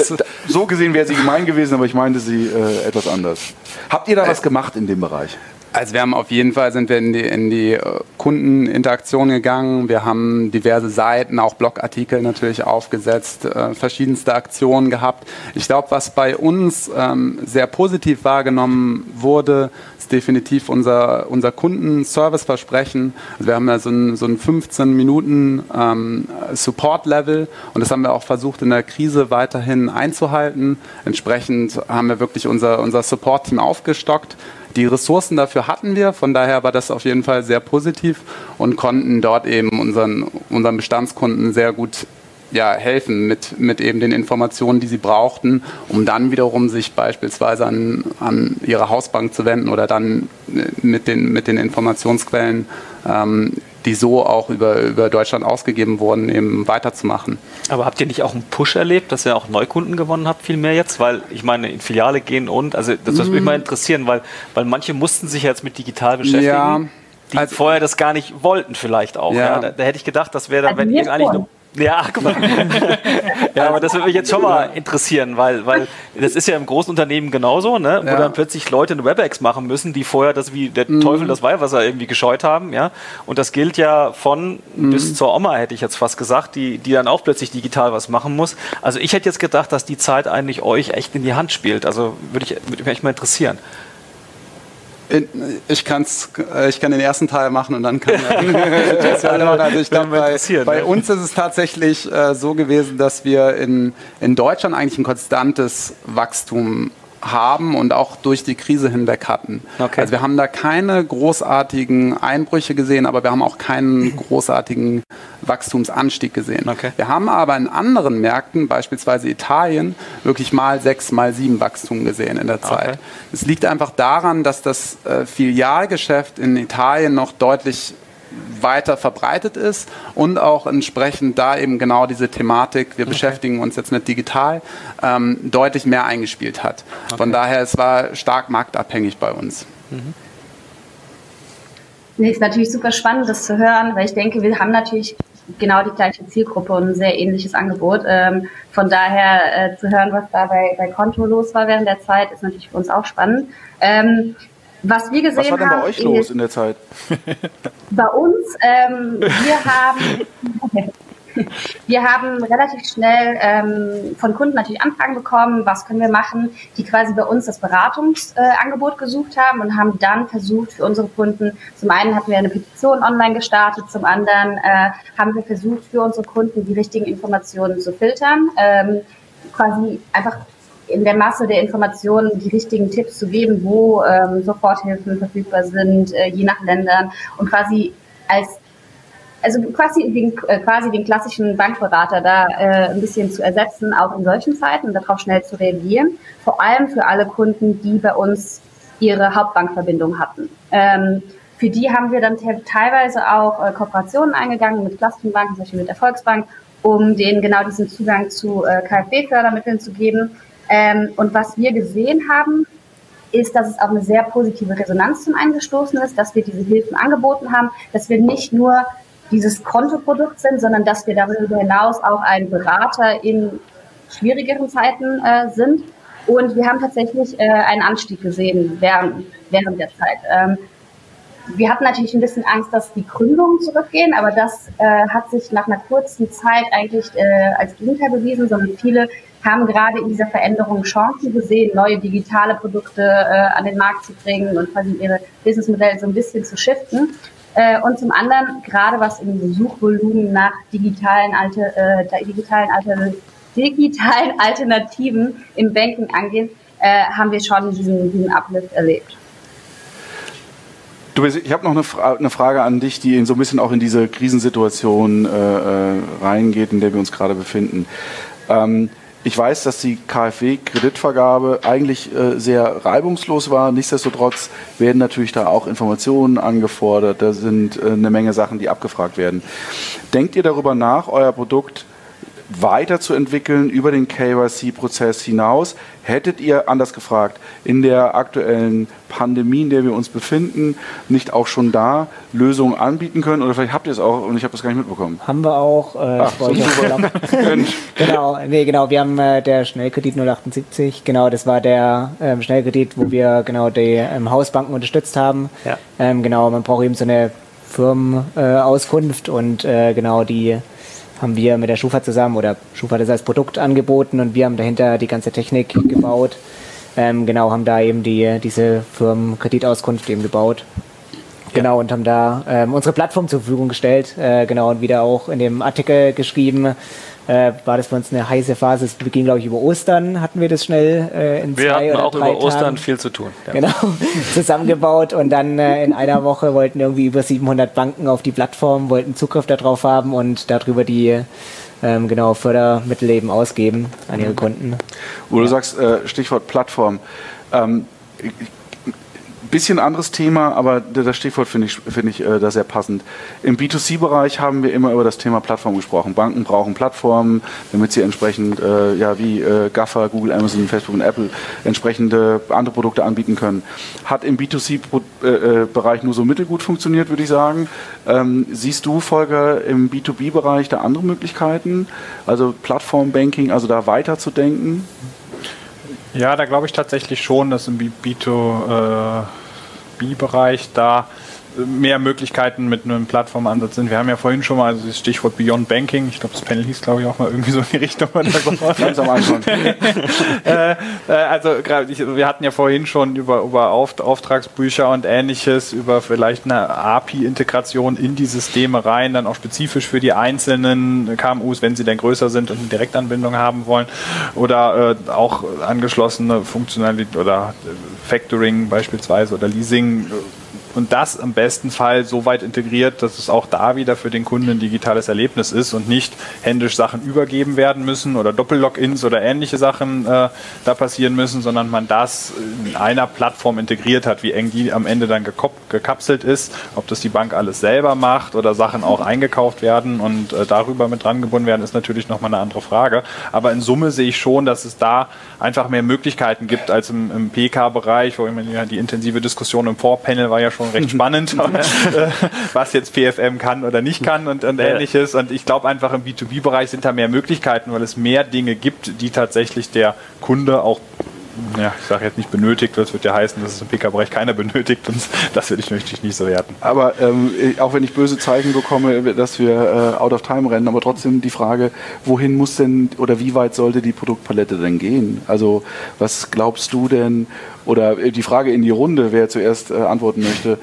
so gesehen wäre sie gemein gewesen, aber ich meinte sie etwas anders. Habt ihr da was gemacht in dem Bereich? Also wir haben auf jeden Fall sind wir in die Kundeninteraktion gegangen. Wir haben diverse Seiten, auch Blogartikel natürlich aufgesetzt, verschiedenste Aktionen gehabt. Ich glaube, was bei uns sehr positiv wahrgenommen wurde, ist definitiv unser Kundenservice-Versprechen. Also wir haben ja so ein 15 Minuten Support-Level und das haben wir auch versucht in der Krise weiterhin einzuhalten. Entsprechend haben wir wirklich unser Support-Team aufgestockt. Die Ressourcen dafür hatten wir, von daher war das auf jeden Fall sehr positiv und konnten dort eben unseren Bestandskunden sehr gut helfen mit eben den Informationen, die sie brauchten, um dann wiederum sich beispielsweise an ihre Hausbank zu wenden oder dann mit den Informationsquellen, die so auch über Deutschland ausgegeben wurden, eben weiterzumachen. Aber habt ihr nicht auch einen Push erlebt, dass ihr auch Neukunden gewonnen habt, viel mehr jetzt? Weil ich meine, in Filiale gehen also das würde mich mal interessieren, weil manche mussten sich jetzt mit digital beschäftigen, die vorher das gar nicht wollten vielleicht auch. Ja. Da hätte ich gedacht, das wäre dann, wenn ihr eigentlich nur... Ja, guck mal. Ja, aber das würde mich jetzt schon mal interessieren, weil das ist ja im großen Unternehmen genauso, ne? Wo dann plötzlich Leute eine WebEx machen müssen, die vorher das wie der Teufel das Weihwasser irgendwie gescheut haben, ja. Und das gilt ja von bis zur Oma, hätte ich jetzt fast gesagt, die dann auch plötzlich digital was machen muss. Also ich hätte jetzt gedacht, dass die Zeit eigentlich euch echt in die Hand spielt. Also würde mich echt mal interessieren. Ich kann den ersten Teil machen und dann kann also ich glaube, bei uns ist es tatsächlich so gewesen, dass wir in Deutschland eigentlich ein konstantes Wachstum haben und auch durch die Krise hinweg hatten. Okay. Also wir haben da keine großartigen Einbrüche gesehen, aber wir haben auch keinen großartigen Wachstumsanstieg gesehen. Okay. Wir haben aber in anderen Märkten, beispielsweise Italien, wirklich mal 6, mal 7 Wachstum gesehen in der Zeit. Es liegt einfach daran, dass das Filialgeschäft in Italien noch deutlich weiter verbreitet ist und auch entsprechend da eben genau diese Thematik, wir beschäftigen uns jetzt mit digital, deutlich mehr eingespielt hat. Von daher, es war stark marktabhängig bei uns. Nee, ist natürlich super spannend, das zu hören, weil ich denke, wir haben natürlich genau die gleiche Zielgruppe und ein sehr ähnliches Angebot. Von daher zu hören, was da bei Konto los war während der Zeit, ist natürlich für uns auch spannend. Was wir gesehen haben... Was war denn bei euch los in der Zeit? Bei uns, wir haben relativ schnell von Kunden natürlich Anfragen bekommen, was können wir machen, die quasi bei uns das Beratungsangebot gesucht haben und haben dann versucht für unsere Kunden, zum einen hatten wir eine Petition online gestartet, zum anderen haben wir versucht für unsere Kunden die richtigen Informationen zu filtern, quasi einfach in der Masse der Informationen die richtigen Tipps zu geben, wo Soforthilfen verfügbar sind, je nach Ländern und quasi quasi den klassischen Bankberater da ein bisschen zu ersetzen, auch in solchen Zeiten und darauf schnell zu reagieren. Vor allem für alle Kunden, die bei uns ihre Hauptbankverbindung hatten. Für die haben wir dann teilweise auch Kooperationen eingegangen mit klassischen Banken, zum Beispiel mit der Volksbank, um denen genau diesen Zugang zu KfW-Fördermitteln zu geben. Und was wir gesehen haben, ist, dass es auch eine sehr positive Resonanz zum einen gestoßen ist, dass wir diese Hilfen angeboten haben, dass wir nicht nur dieses Kontoprodukt sind, sondern dass wir darüber hinaus auch ein Berater in schwierigeren Zeiten sind. Und wir haben tatsächlich einen Anstieg gesehen während der Zeit. Wir hatten natürlich ein bisschen Angst, dass die Gründungen zurückgehen, aber das hat sich nach einer kurzen Zeit eigentlich als Gegenteil bewiesen, sondern viele haben gerade in dieser Veränderung Chancen gesehen, neue digitale Produkte an den Markt zu bringen und quasi ihre Businessmodelle so ein bisschen zu shiften. Und zum anderen, gerade was im Suchvolumen nach digitalen Alternativen im Banking angeht, haben wir schon diesen Uplift erlebt. Ich habe noch eine Frage an dich, die so ein bisschen auch in diese Krisensituation reingeht, in der wir uns gerade befinden. Ich weiß, dass die KfW-Kreditvergabe eigentlich sehr reibungslos war. Nichtsdestotrotz werden natürlich da auch Informationen angefordert. Da sind eine Menge Sachen, die abgefragt werden. Denkt ihr darüber nach, euer Produkt weiterzuentwickeln über den KYC-Prozess hinaus? Hättet ihr, anders gefragt, in der aktuellen Pandemie, in der wir uns befinden, nicht auch schon da Lösungen anbieten können? Oder vielleicht habt ihr es auch und ich habe das gar nicht mitbekommen. Haben wir auch. Genau. Wir haben der Schnellkredit 078, genau, das war der Schnellkredit, wo wir genau die Hausbanken unterstützt haben. Ja. Genau, man braucht eben so eine Firmenauskunft und genau die haben wir mit der Schufa zusammen, oder Schufa das als Produkt angeboten und wir haben dahinter die ganze Technik gebaut. Genau, haben da eben diese Firmenkreditauskunft eben gebaut. Genau, und haben da unsere Plattform zur Verfügung gestellt. Genau, und wieder auch in dem Artikel geschrieben, war das für uns eine heiße Phase. Es ging, glaube ich, über Ostern, hatten wir das schnell in 2 oder 3 Tagen. Wir hatten auch über Ostern viel zu tun. Ja. Genau, zusammengebaut und dann in einer Woche wollten irgendwie über 700 Banken auf die Plattform, wollten Zugriff darauf haben und darüber die Fördermittel eben ausgeben an ihre Kunden. Wo du sagst, Stichwort Plattform. Bisschen anderes Thema, aber das Stichwort finde ich da sehr passend. Im B2C-Bereich haben wir immer über das Thema Plattform gesprochen. Banken brauchen Plattformen, damit sie entsprechend wie Gaffer, Google, Amazon, Facebook und Apple entsprechende andere Produkte anbieten können. Hat im B2C-Bereich nur so mittelgut funktioniert, würde ich sagen. Siehst du, Volker, im B2B-Bereich da andere Möglichkeiten? Also Plattform-Banking, also da weiterzudenken? Ja, da glaube ich tatsächlich schon, dass im B2B-Bereich da mehr Möglichkeiten mit einem Plattformansatz sind. Wir haben ja vorhin schon mal das Stichwort Beyond Banking, ich glaube, das Panel hieß, glaube ich, auch mal irgendwie so in die Richtung oder so. Ganz am Anfang. Wir hatten ja vorhin schon über Auftragsbücher und Ähnliches, über vielleicht eine API-Integration in die Systeme rein, dann auch spezifisch für die einzelnen KMUs, wenn sie denn größer sind und eine Direktanbindung haben wollen, oder auch angeschlossene Funktionalität oder Factoring beispielsweise oder Leasing. Und das im besten Fall so weit integriert, dass es auch da wieder für den Kunden ein digitales Erlebnis ist und nicht händisch Sachen übergeben werden müssen oder Doppel-Logins oder ähnliche Sachen da passieren müssen, sondern man das in einer Plattform integriert hat, wie eng die am Ende dann gekapselt ist, ob das die Bank alles selber macht oder Sachen auch eingekauft werden und darüber mit dran gebunden werden, ist natürlich nochmal eine andere Frage. Aber in Summe sehe ich schon, dass es da einfach mehr Möglichkeiten gibt als im PK-Bereich, wo die intensive Diskussion im Vorpanel war ja schon recht spannend, was jetzt PFM kann oder nicht kann und Ähnliches. Und ich glaube einfach im B2B-Bereich sind da mehr Möglichkeiten, weil es mehr Dinge gibt, die tatsächlich der Kunde auch, ja, ich sage jetzt nicht benötigt, das wird ja heißen, dass es im PK-Bereich keiner benötigt und das würde ich natürlich nicht so werten. Aber auch wenn ich böse Zeichen bekomme, dass wir out of time rennen, aber trotzdem die Frage, wohin muss denn oder wie weit sollte die Produktpalette denn gehen? Also was glaubst du denn, oder die Frage in die Runde, wer zuerst antworten möchte,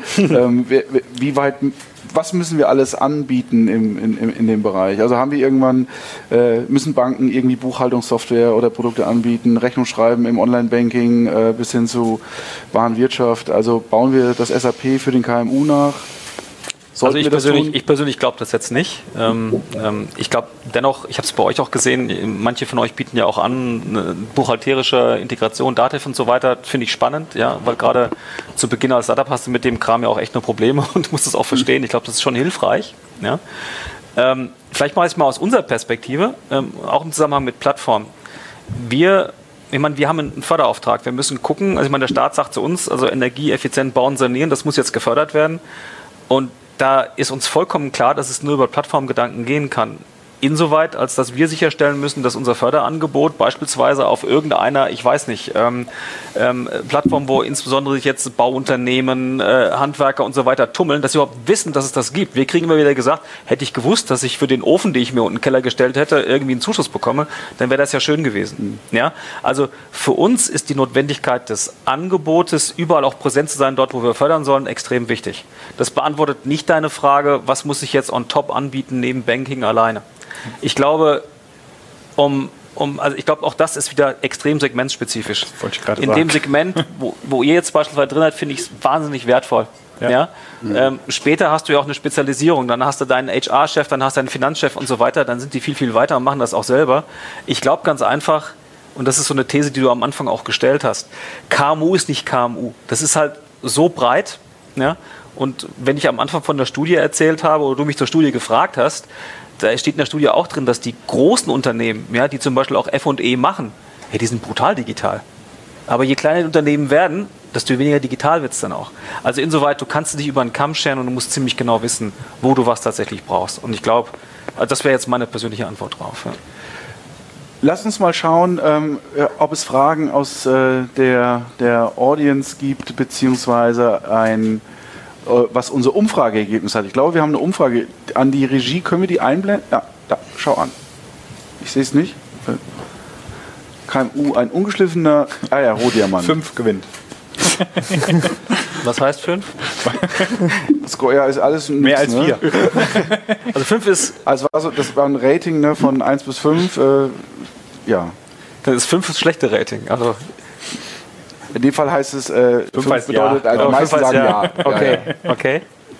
wie weit, was müssen wir alles anbieten in dem Bereich? Also haben wir irgendwann, müssen Banken irgendwie Buchhaltungssoftware oder Produkte anbieten, Rechnung schreiben im Online-Banking bis hin zu Warenwirtschaft? Also bauen wir das SAP für den KMU nach? Also ich persönlich glaube das jetzt nicht. Ich glaube dennoch, ich habe es bei euch auch gesehen, manche von euch bieten ja auch an, eine buchhalterische Integration, Dativ und so weiter, finde ich spannend, ja, weil gerade zu Beginn als Startup hast du mit dem Kram ja auch echt nur Probleme und musst es auch verstehen. Ich glaube, das ist schon hilfreich. Ja. Vielleicht mache ich es mal aus unserer Perspektive, auch im Zusammenhang mit Plattformen. Wir haben einen Förderauftrag. Wir müssen gucken, also der Staat sagt zu uns, also energieeffizient bauen, sanieren, das muss jetzt gefördert werden. Und da ist uns vollkommen klar, dass es nur über Plattformgedanken gehen kann. Insoweit, als dass wir sicherstellen müssen, dass unser Förderangebot beispielsweise auf irgendeiner, ich weiß nicht, Plattform, wo insbesondere sich jetzt Bauunternehmen, Handwerker und so weiter tummeln, dass sie überhaupt wissen, dass es das gibt. Wir kriegen immer wieder gesagt, hätte ich gewusst, dass ich für den Ofen, den ich mir unten in den Keller gestellt hätte, irgendwie einen Zuschuss bekomme, dann wäre das ja schön gewesen. Ja? Also für uns ist die Notwendigkeit des Angebotes, überall auch präsent zu sein, dort, wo wir fördern sollen, extrem wichtig. Das beantwortet nicht deine Frage, was muss ich jetzt on top anbieten neben Banking alleine. Ich glaube, also ich glaube, auch das ist wieder extrem segmentspezifisch. In dem Segment, wo ihr jetzt beispielsweise drin seid, finde ich es wahnsinnig wertvoll. Ja? Später hast du ja auch eine Spezialisierung. Dann hast du deinen HR-Chef, dann hast du deinen Finanzchef und so weiter. Dann sind die viel, viel weiter und machen das auch selber. Ich glaube ganz einfach, und das ist so eine These, die du am Anfang auch gestellt hast, KMU ist nicht KMU. Das ist halt so breit. Ja? Und wenn ich am Anfang von der Studie erzählt habe oder du mich zur Studie gefragt hast, da steht in der Studie auch drin, dass die großen Unternehmen, ja, die zum Beispiel auch F&E machen, hey, die sind brutal digital. Aber je kleiner die Unternehmen werden, desto weniger digital wird es dann auch. Also insoweit, du kannst dich über einen Kamm scheren und du musst ziemlich genau wissen, wo du was tatsächlich brauchst. Und ich glaube, das wäre jetzt meine persönliche Antwort drauf. Ja. Lass uns mal schauen, ob es Fragen aus der Audience gibt, beziehungsweise was unser Umfrageergebnis hat. Ich glaube, wir haben eine Umfrage an die Regie. Können wir die einblenden? Ja, da, schau an. Ich sehe es nicht. KMU, ein ungeschliffener Rohdiamant. 5 gewinnt. Was heißt 5? Ja, ist alles mehr als 4. Also 5 ist... Also das war ein Rating, ne, von 1 bis 5. Ja. Das ist 5 das schlechte Rating. Also in dem Fall heißt es 5 bedeutet, ja. Also meisten sagen ja. Okay, ja. Okay.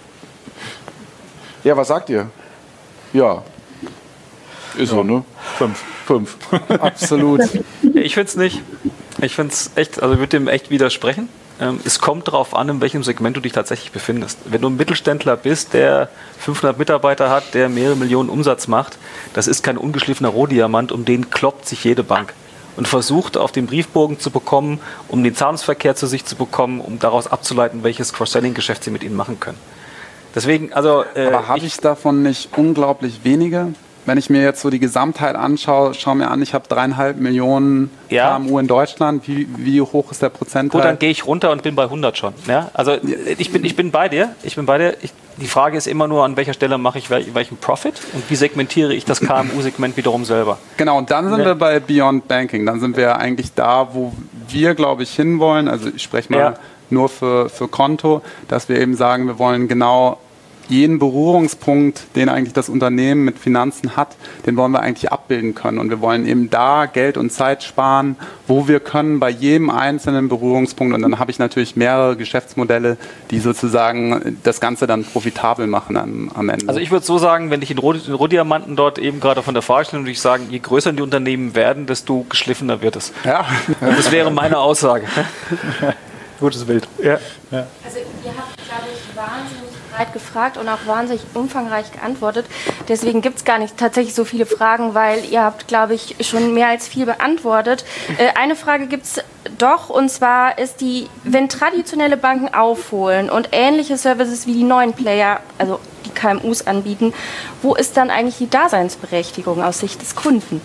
Ja, was sagt ihr? Ja. Ist so, ne? 5. Absolut. Ich finde es nicht. Ich finde es echt, also ich würde dem echt widersprechen. Es kommt darauf an, in welchem Segment du dich tatsächlich befindest. Wenn du ein Mittelständler bist, der 500 Mitarbeiter hat, der mehrere Millionen Umsatz macht, das ist kein ungeschliffener Rohdiamant, um den kloppt sich jede Bank und versucht, auf den Briefbogen zu bekommen, um den Zahlungsverkehr zu sich zu bekommen, um daraus abzuleiten, welches Cross-Selling-Geschäft sie mit ihnen machen können. Deswegen, also... Aber habe ich davon nicht unglaublich wenige? Wenn ich mir jetzt so die Gesamtheit anschaue, schau mir an, ich habe 3,5 Millionen KMU in Deutschland. Wie hoch ist der Prozentteil? Gut, dann gehe ich runter und bin bei 100 schon. Ja? Also ich bin bei dir. Die Frage ist immer nur, an welcher Stelle mache ich welchen Profit und wie segmentiere ich das KMU-Segment wiederum selber. Genau, und dann sind wir bei Beyond Banking. Dann sind wir eigentlich da, wo wir, glaube ich, hinwollen. Also ich spreche mal nur für Konto, dass wir eben sagen, wir wollen genau jeden Berührungspunkt, den eigentlich das Unternehmen mit Finanzen hat, den wollen wir eigentlich abbilden können. Und wir wollen eben da Geld und Zeit sparen, wo wir können, bei jedem einzelnen Berührungspunkt. Und dann habe ich natürlich mehrere Geschäftsmodelle, die sozusagen das Ganze dann profitabel machen am Ende. Also ich würde so sagen, wenn ich den Rohdiamanten dort eben gerade von der Frage stelle, würde ich sagen, je größer die Unternehmen werden, desto geschliffener wird es. Ja. Das wäre meine Aussage. Gutes Bild. Ja. Also ihr habt, glaube ich, wahnsinnig breit gefragt und auch wahnsinnig umfangreich geantwortet. Deswegen gibt es gar nicht tatsächlich so viele Fragen, weil ihr habt, glaube ich, schon mehr als viel beantwortet. Eine Frage gibt es doch, und zwar ist die, wenn traditionelle Banken aufholen und ähnliche Services wie die neuen Player, also die KMUs anbieten, wo ist dann eigentlich die Daseinsberechtigung aus Sicht des Kunden?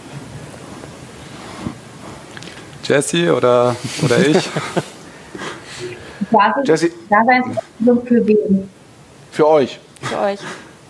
Jessie oder ich? Jessie, Daseinsberechtigung für wen? für euch. Für euch.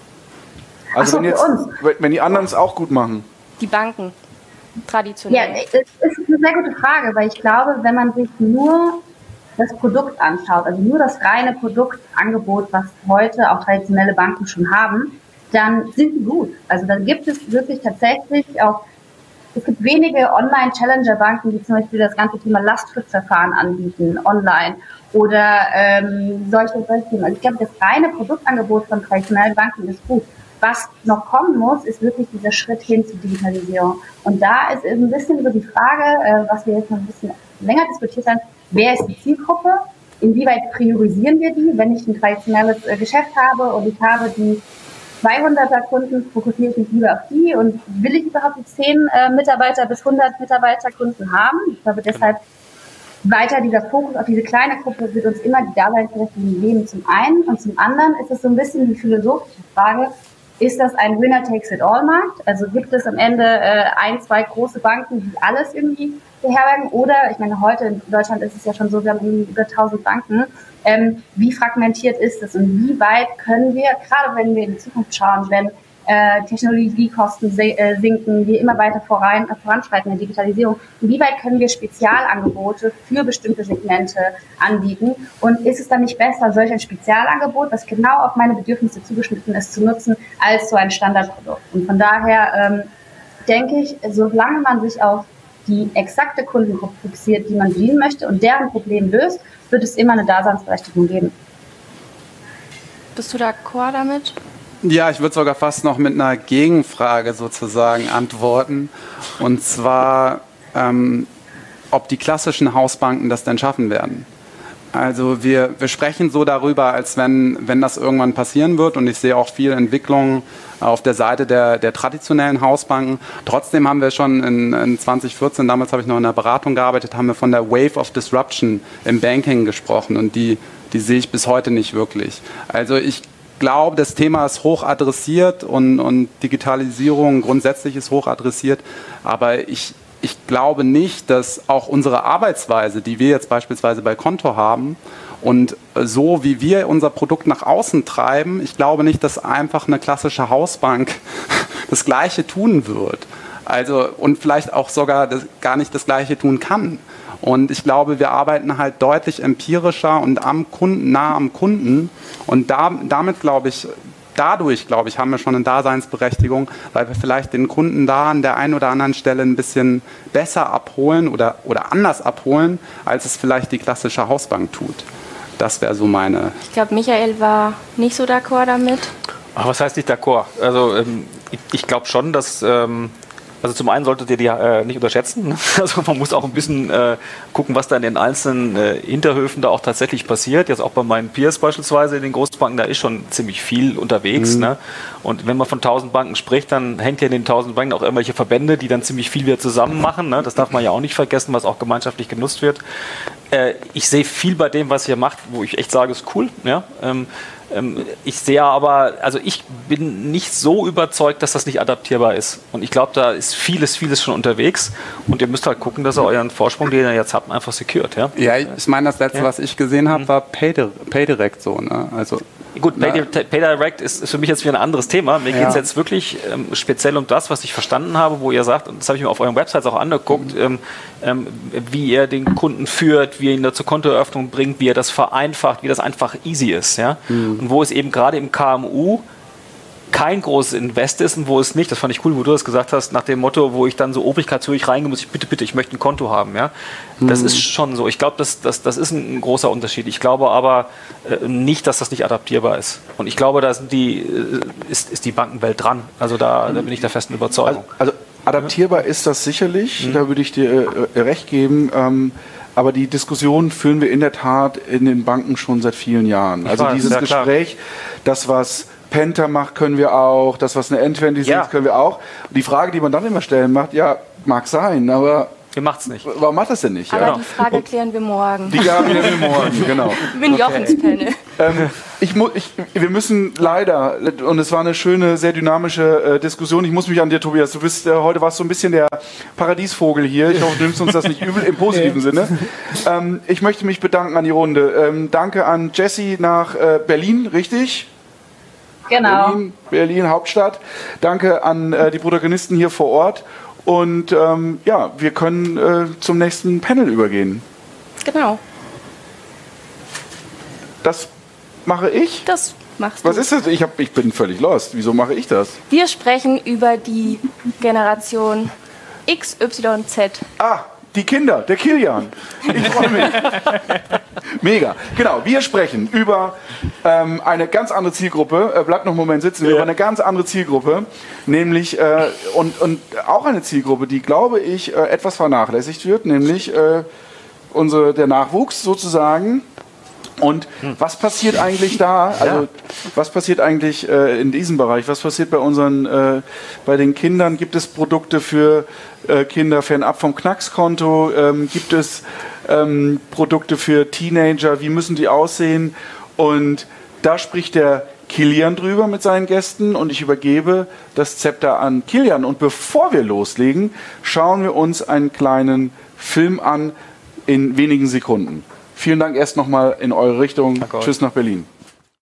Also Ach so, wenn die anderen es auch gut machen. Die Banken, traditionell. Ja, das ist eine sehr gute Frage, weil ich glaube, wenn man sich nur das Produkt anschaut, also nur das reine Produktangebot, was heute auch traditionelle Banken schon haben, dann sind die gut. Also dann gibt es wirklich tatsächlich auch, es gibt wenige Online-Challenger-Banken, die zum Beispiel das ganze Thema Lastschriftverfahren anbieten, online, oder solche Themen. Also ich glaube, das reine Produktangebot von traditionellen Banken ist gut. Was noch kommen muss, ist wirklich dieser Schritt hin zur Digitalisierung. Und da ist ein bisschen so die Frage, was wir jetzt noch ein bisschen länger diskutiert haben, wer ist die Zielgruppe? Inwieweit priorisieren wir die? Wenn ich ein traditionelles Geschäft habe und ich habe die 200er Kunden, fokussiere ich mich lieber auf die, und will ich überhaupt die 10 Mitarbeiter bis 100 Mitarbeiter Kunden haben? Ich glaube, deshalb weiter dieser Fokus auf diese kleine Gruppe wird uns immer die Daseinsberechtigung geben, zum einen. Und zum anderen ist es so ein bisschen die philosophische Frage, ist das ein Winner-Takes-it-all-Markt? Also gibt es am Ende 1, 2 große Banken, die alles irgendwie beherbergen? Oder, ich meine, heute in Deutschland ist es ja schon so, wir haben über 1000 Banken. Wie fragmentiert ist es und wie weit können wir, gerade wenn wir in die Zukunft schauen, wenn Technologiekosten sinken, wir immer weiter voranschreiten in der Digitalisierung, inwieweit können wir Spezialangebote für bestimmte Segmente anbieten? Und ist es dann nicht besser, solch ein Spezialangebot, das genau auf meine Bedürfnisse zugeschnitten ist, zu nutzen, als so ein Standardprodukt? Und von daher denke ich, solange man sich auf die exakte Kundengruppe fokussiert, die man bedienen möchte und deren Problem löst, wird es immer eine Daseinsberechtigung geben. Bist du d'accord damit? Ja, ich würde sogar fast noch mit einer Gegenfrage sozusagen antworten. Und zwar, ob die klassischen Hausbanken das denn schaffen werden. Also wir sprechen so darüber, als wenn das irgendwann passieren wird, und ich sehe auch viel Entwicklung auf der Seite der traditionellen Hausbanken. Trotzdem haben wir schon in 2014, damals habe ich noch in der Beratung gearbeitet, haben wir von der Wave of Disruption im Banking gesprochen, und die sehe ich bis heute nicht wirklich. Also ich glaube, das Thema ist hoch adressiert und Digitalisierung grundsätzlich ist hoch adressiert, aber ich glaube nicht, dass auch unsere Arbeitsweise, die wir jetzt beispielsweise bei Konto haben, und so wie wir unser Produkt nach außen treiben, ich glaube nicht, dass einfach eine klassische Hausbank das Gleiche tun wird. Also, und vielleicht auch sogar gar nicht das Gleiche tun kann. Und ich glaube, wir arbeiten halt deutlich empirischer und am Kunden, nah am Kunden. Und dadurch, glaube ich, haben wir schon eine Daseinsberechtigung, weil wir vielleicht den Kunden da an der einen oder anderen Stelle ein bisschen besser abholen oder anders abholen, als es vielleicht die klassische Hausbank tut. Das wäre so meine... Ich glaube, Michael war nicht so d'accord damit. Ach, was heißt nicht d'accord? Also ich glaube schon, dass... Also zum einen solltet ihr die nicht unterschätzen. Also man muss auch ein bisschen gucken, was da in den einzelnen Hinterhöfen da auch tatsächlich passiert. Jetzt auch bei meinen Peers beispielsweise in den Großbanken, da ist schon ziemlich viel unterwegs. Ne? Und wenn man von 1000 Banken spricht, dann hängt ja in den 1000 Banken auch irgendwelche Verbände, die dann ziemlich viel wieder zusammen machen. Ne? Das darf man ja auch nicht vergessen, was auch gemeinschaftlich genutzt wird. Ich sehe viel bei dem, was ihr macht, wo ich echt sage, ist cool. Ja? Ich sehe aber, also ich bin nicht so überzeugt, dass das nicht adaptierbar ist. Und ich glaube, da ist vieles schon unterwegs. Und ihr müsst halt gucken, dass ihr euren Vorsprung, den ihr jetzt habt, einfach secured. Ja, ich meine, das letzte, was ich gesehen habe, war PayDirect so. Ne? Also, gut, PayDirect ist für mich jetzt wieder ein anderes Thema. Mir geht es jetzt wirklich speziell um das, was ich verstanden habe, wo ihr sagt, und das habe ich mir auf euren Websites auch angeguckt, wie ihr den Kunden führt, wie ihr ihn da zur Kontoeröffnung bringt, wie ihr das vereinfacht, wie das einfach easy ist. Ja? Und wo es eben gerade im KMU kein großes Invest ist und wo es nicht, das fand ich cool, wo du das gesagt hast, nach dem Motto, wo ich dann so obrigkeitshörig reingehe, muss ich bitte, ich möchte ein Konto haben. Ja? Das ist schon so. Ich glaube, das ist ein großer Unterschied. Ich glaube aber nicht, dass das nicht adaptierbar ist. Und ich glaube, da ist die Bankenwelt dran. Also da bin ich der festen Überzeugung. Also adaptierbar ist das sicherlich, da würde ich dir recht geben. Aber die Diskussion führen wir in der Tat in den Banken schon seit vielen Jahren. Also dieses Gespräch, das was Penta macht, können wir auch, das was eine N26 können wir auch. Die Frage, die man dann immer stellen macht, mag sein, aber... Ihr macht's nicht. Warum macht das denn nicht? Aber die Frage klären wir morgen. Die klären wir morgen, genau. Mit Jochens Panel. Wir müssen leider, und es war eine schöne, sehr dynamische Diskussion, ich muss mich an dir, Tobias, du bist heute warst so ein bisschen der Paradiesvogel hier, ich hoffe, du nimmst uns das nicht übel, im positiven Sinne. Ich möchte mich bedanken an die Runde. Danke an Jessie nach Berlin, richtig? Genau. Berlin, Hauptstadt. Danke an die Protagonisten hier vor Ort. Und wir können zum nächsten Panel übergehen. Genau. Das mache ich? Das machst du. Was ist das? Ich bin völlig lost. Wieso mache ich das? Wir sprechen über die Generation XYZ. Ah, die Kinder, der Kilian. Ich freue mich. Mega. Genau, wir sprechen über eine ganz andere Zielgruppe. Bleibt noch einen Moment sitzen. Über eine ganz andere Zielgruppe. Nämlich, und auch eine Zielgruppe, die, glaube ich, etwas vernachlässigt wird. Nämlich der Nachwuchs sozusagen. Und was passiert eigentlich da? Also was passiert eigentlich in diesem Bereich? Was passiert bei den Kindern? Gibt es Produkte für Kinder fernab vom Knackskonto? Gibt es Produkte für Teenager? Wie müssen die aussehen? Und da spricht der Kilian drüber mit seinen Gästen und ich übergebe das Zepter an Kilian. Und bevor wir loslegen, schauen wir uns einen kleinen Film an in wenigen Sekunden. Vielen Dank erst nochmal in eure Richtung. Tschüss nach Berlin.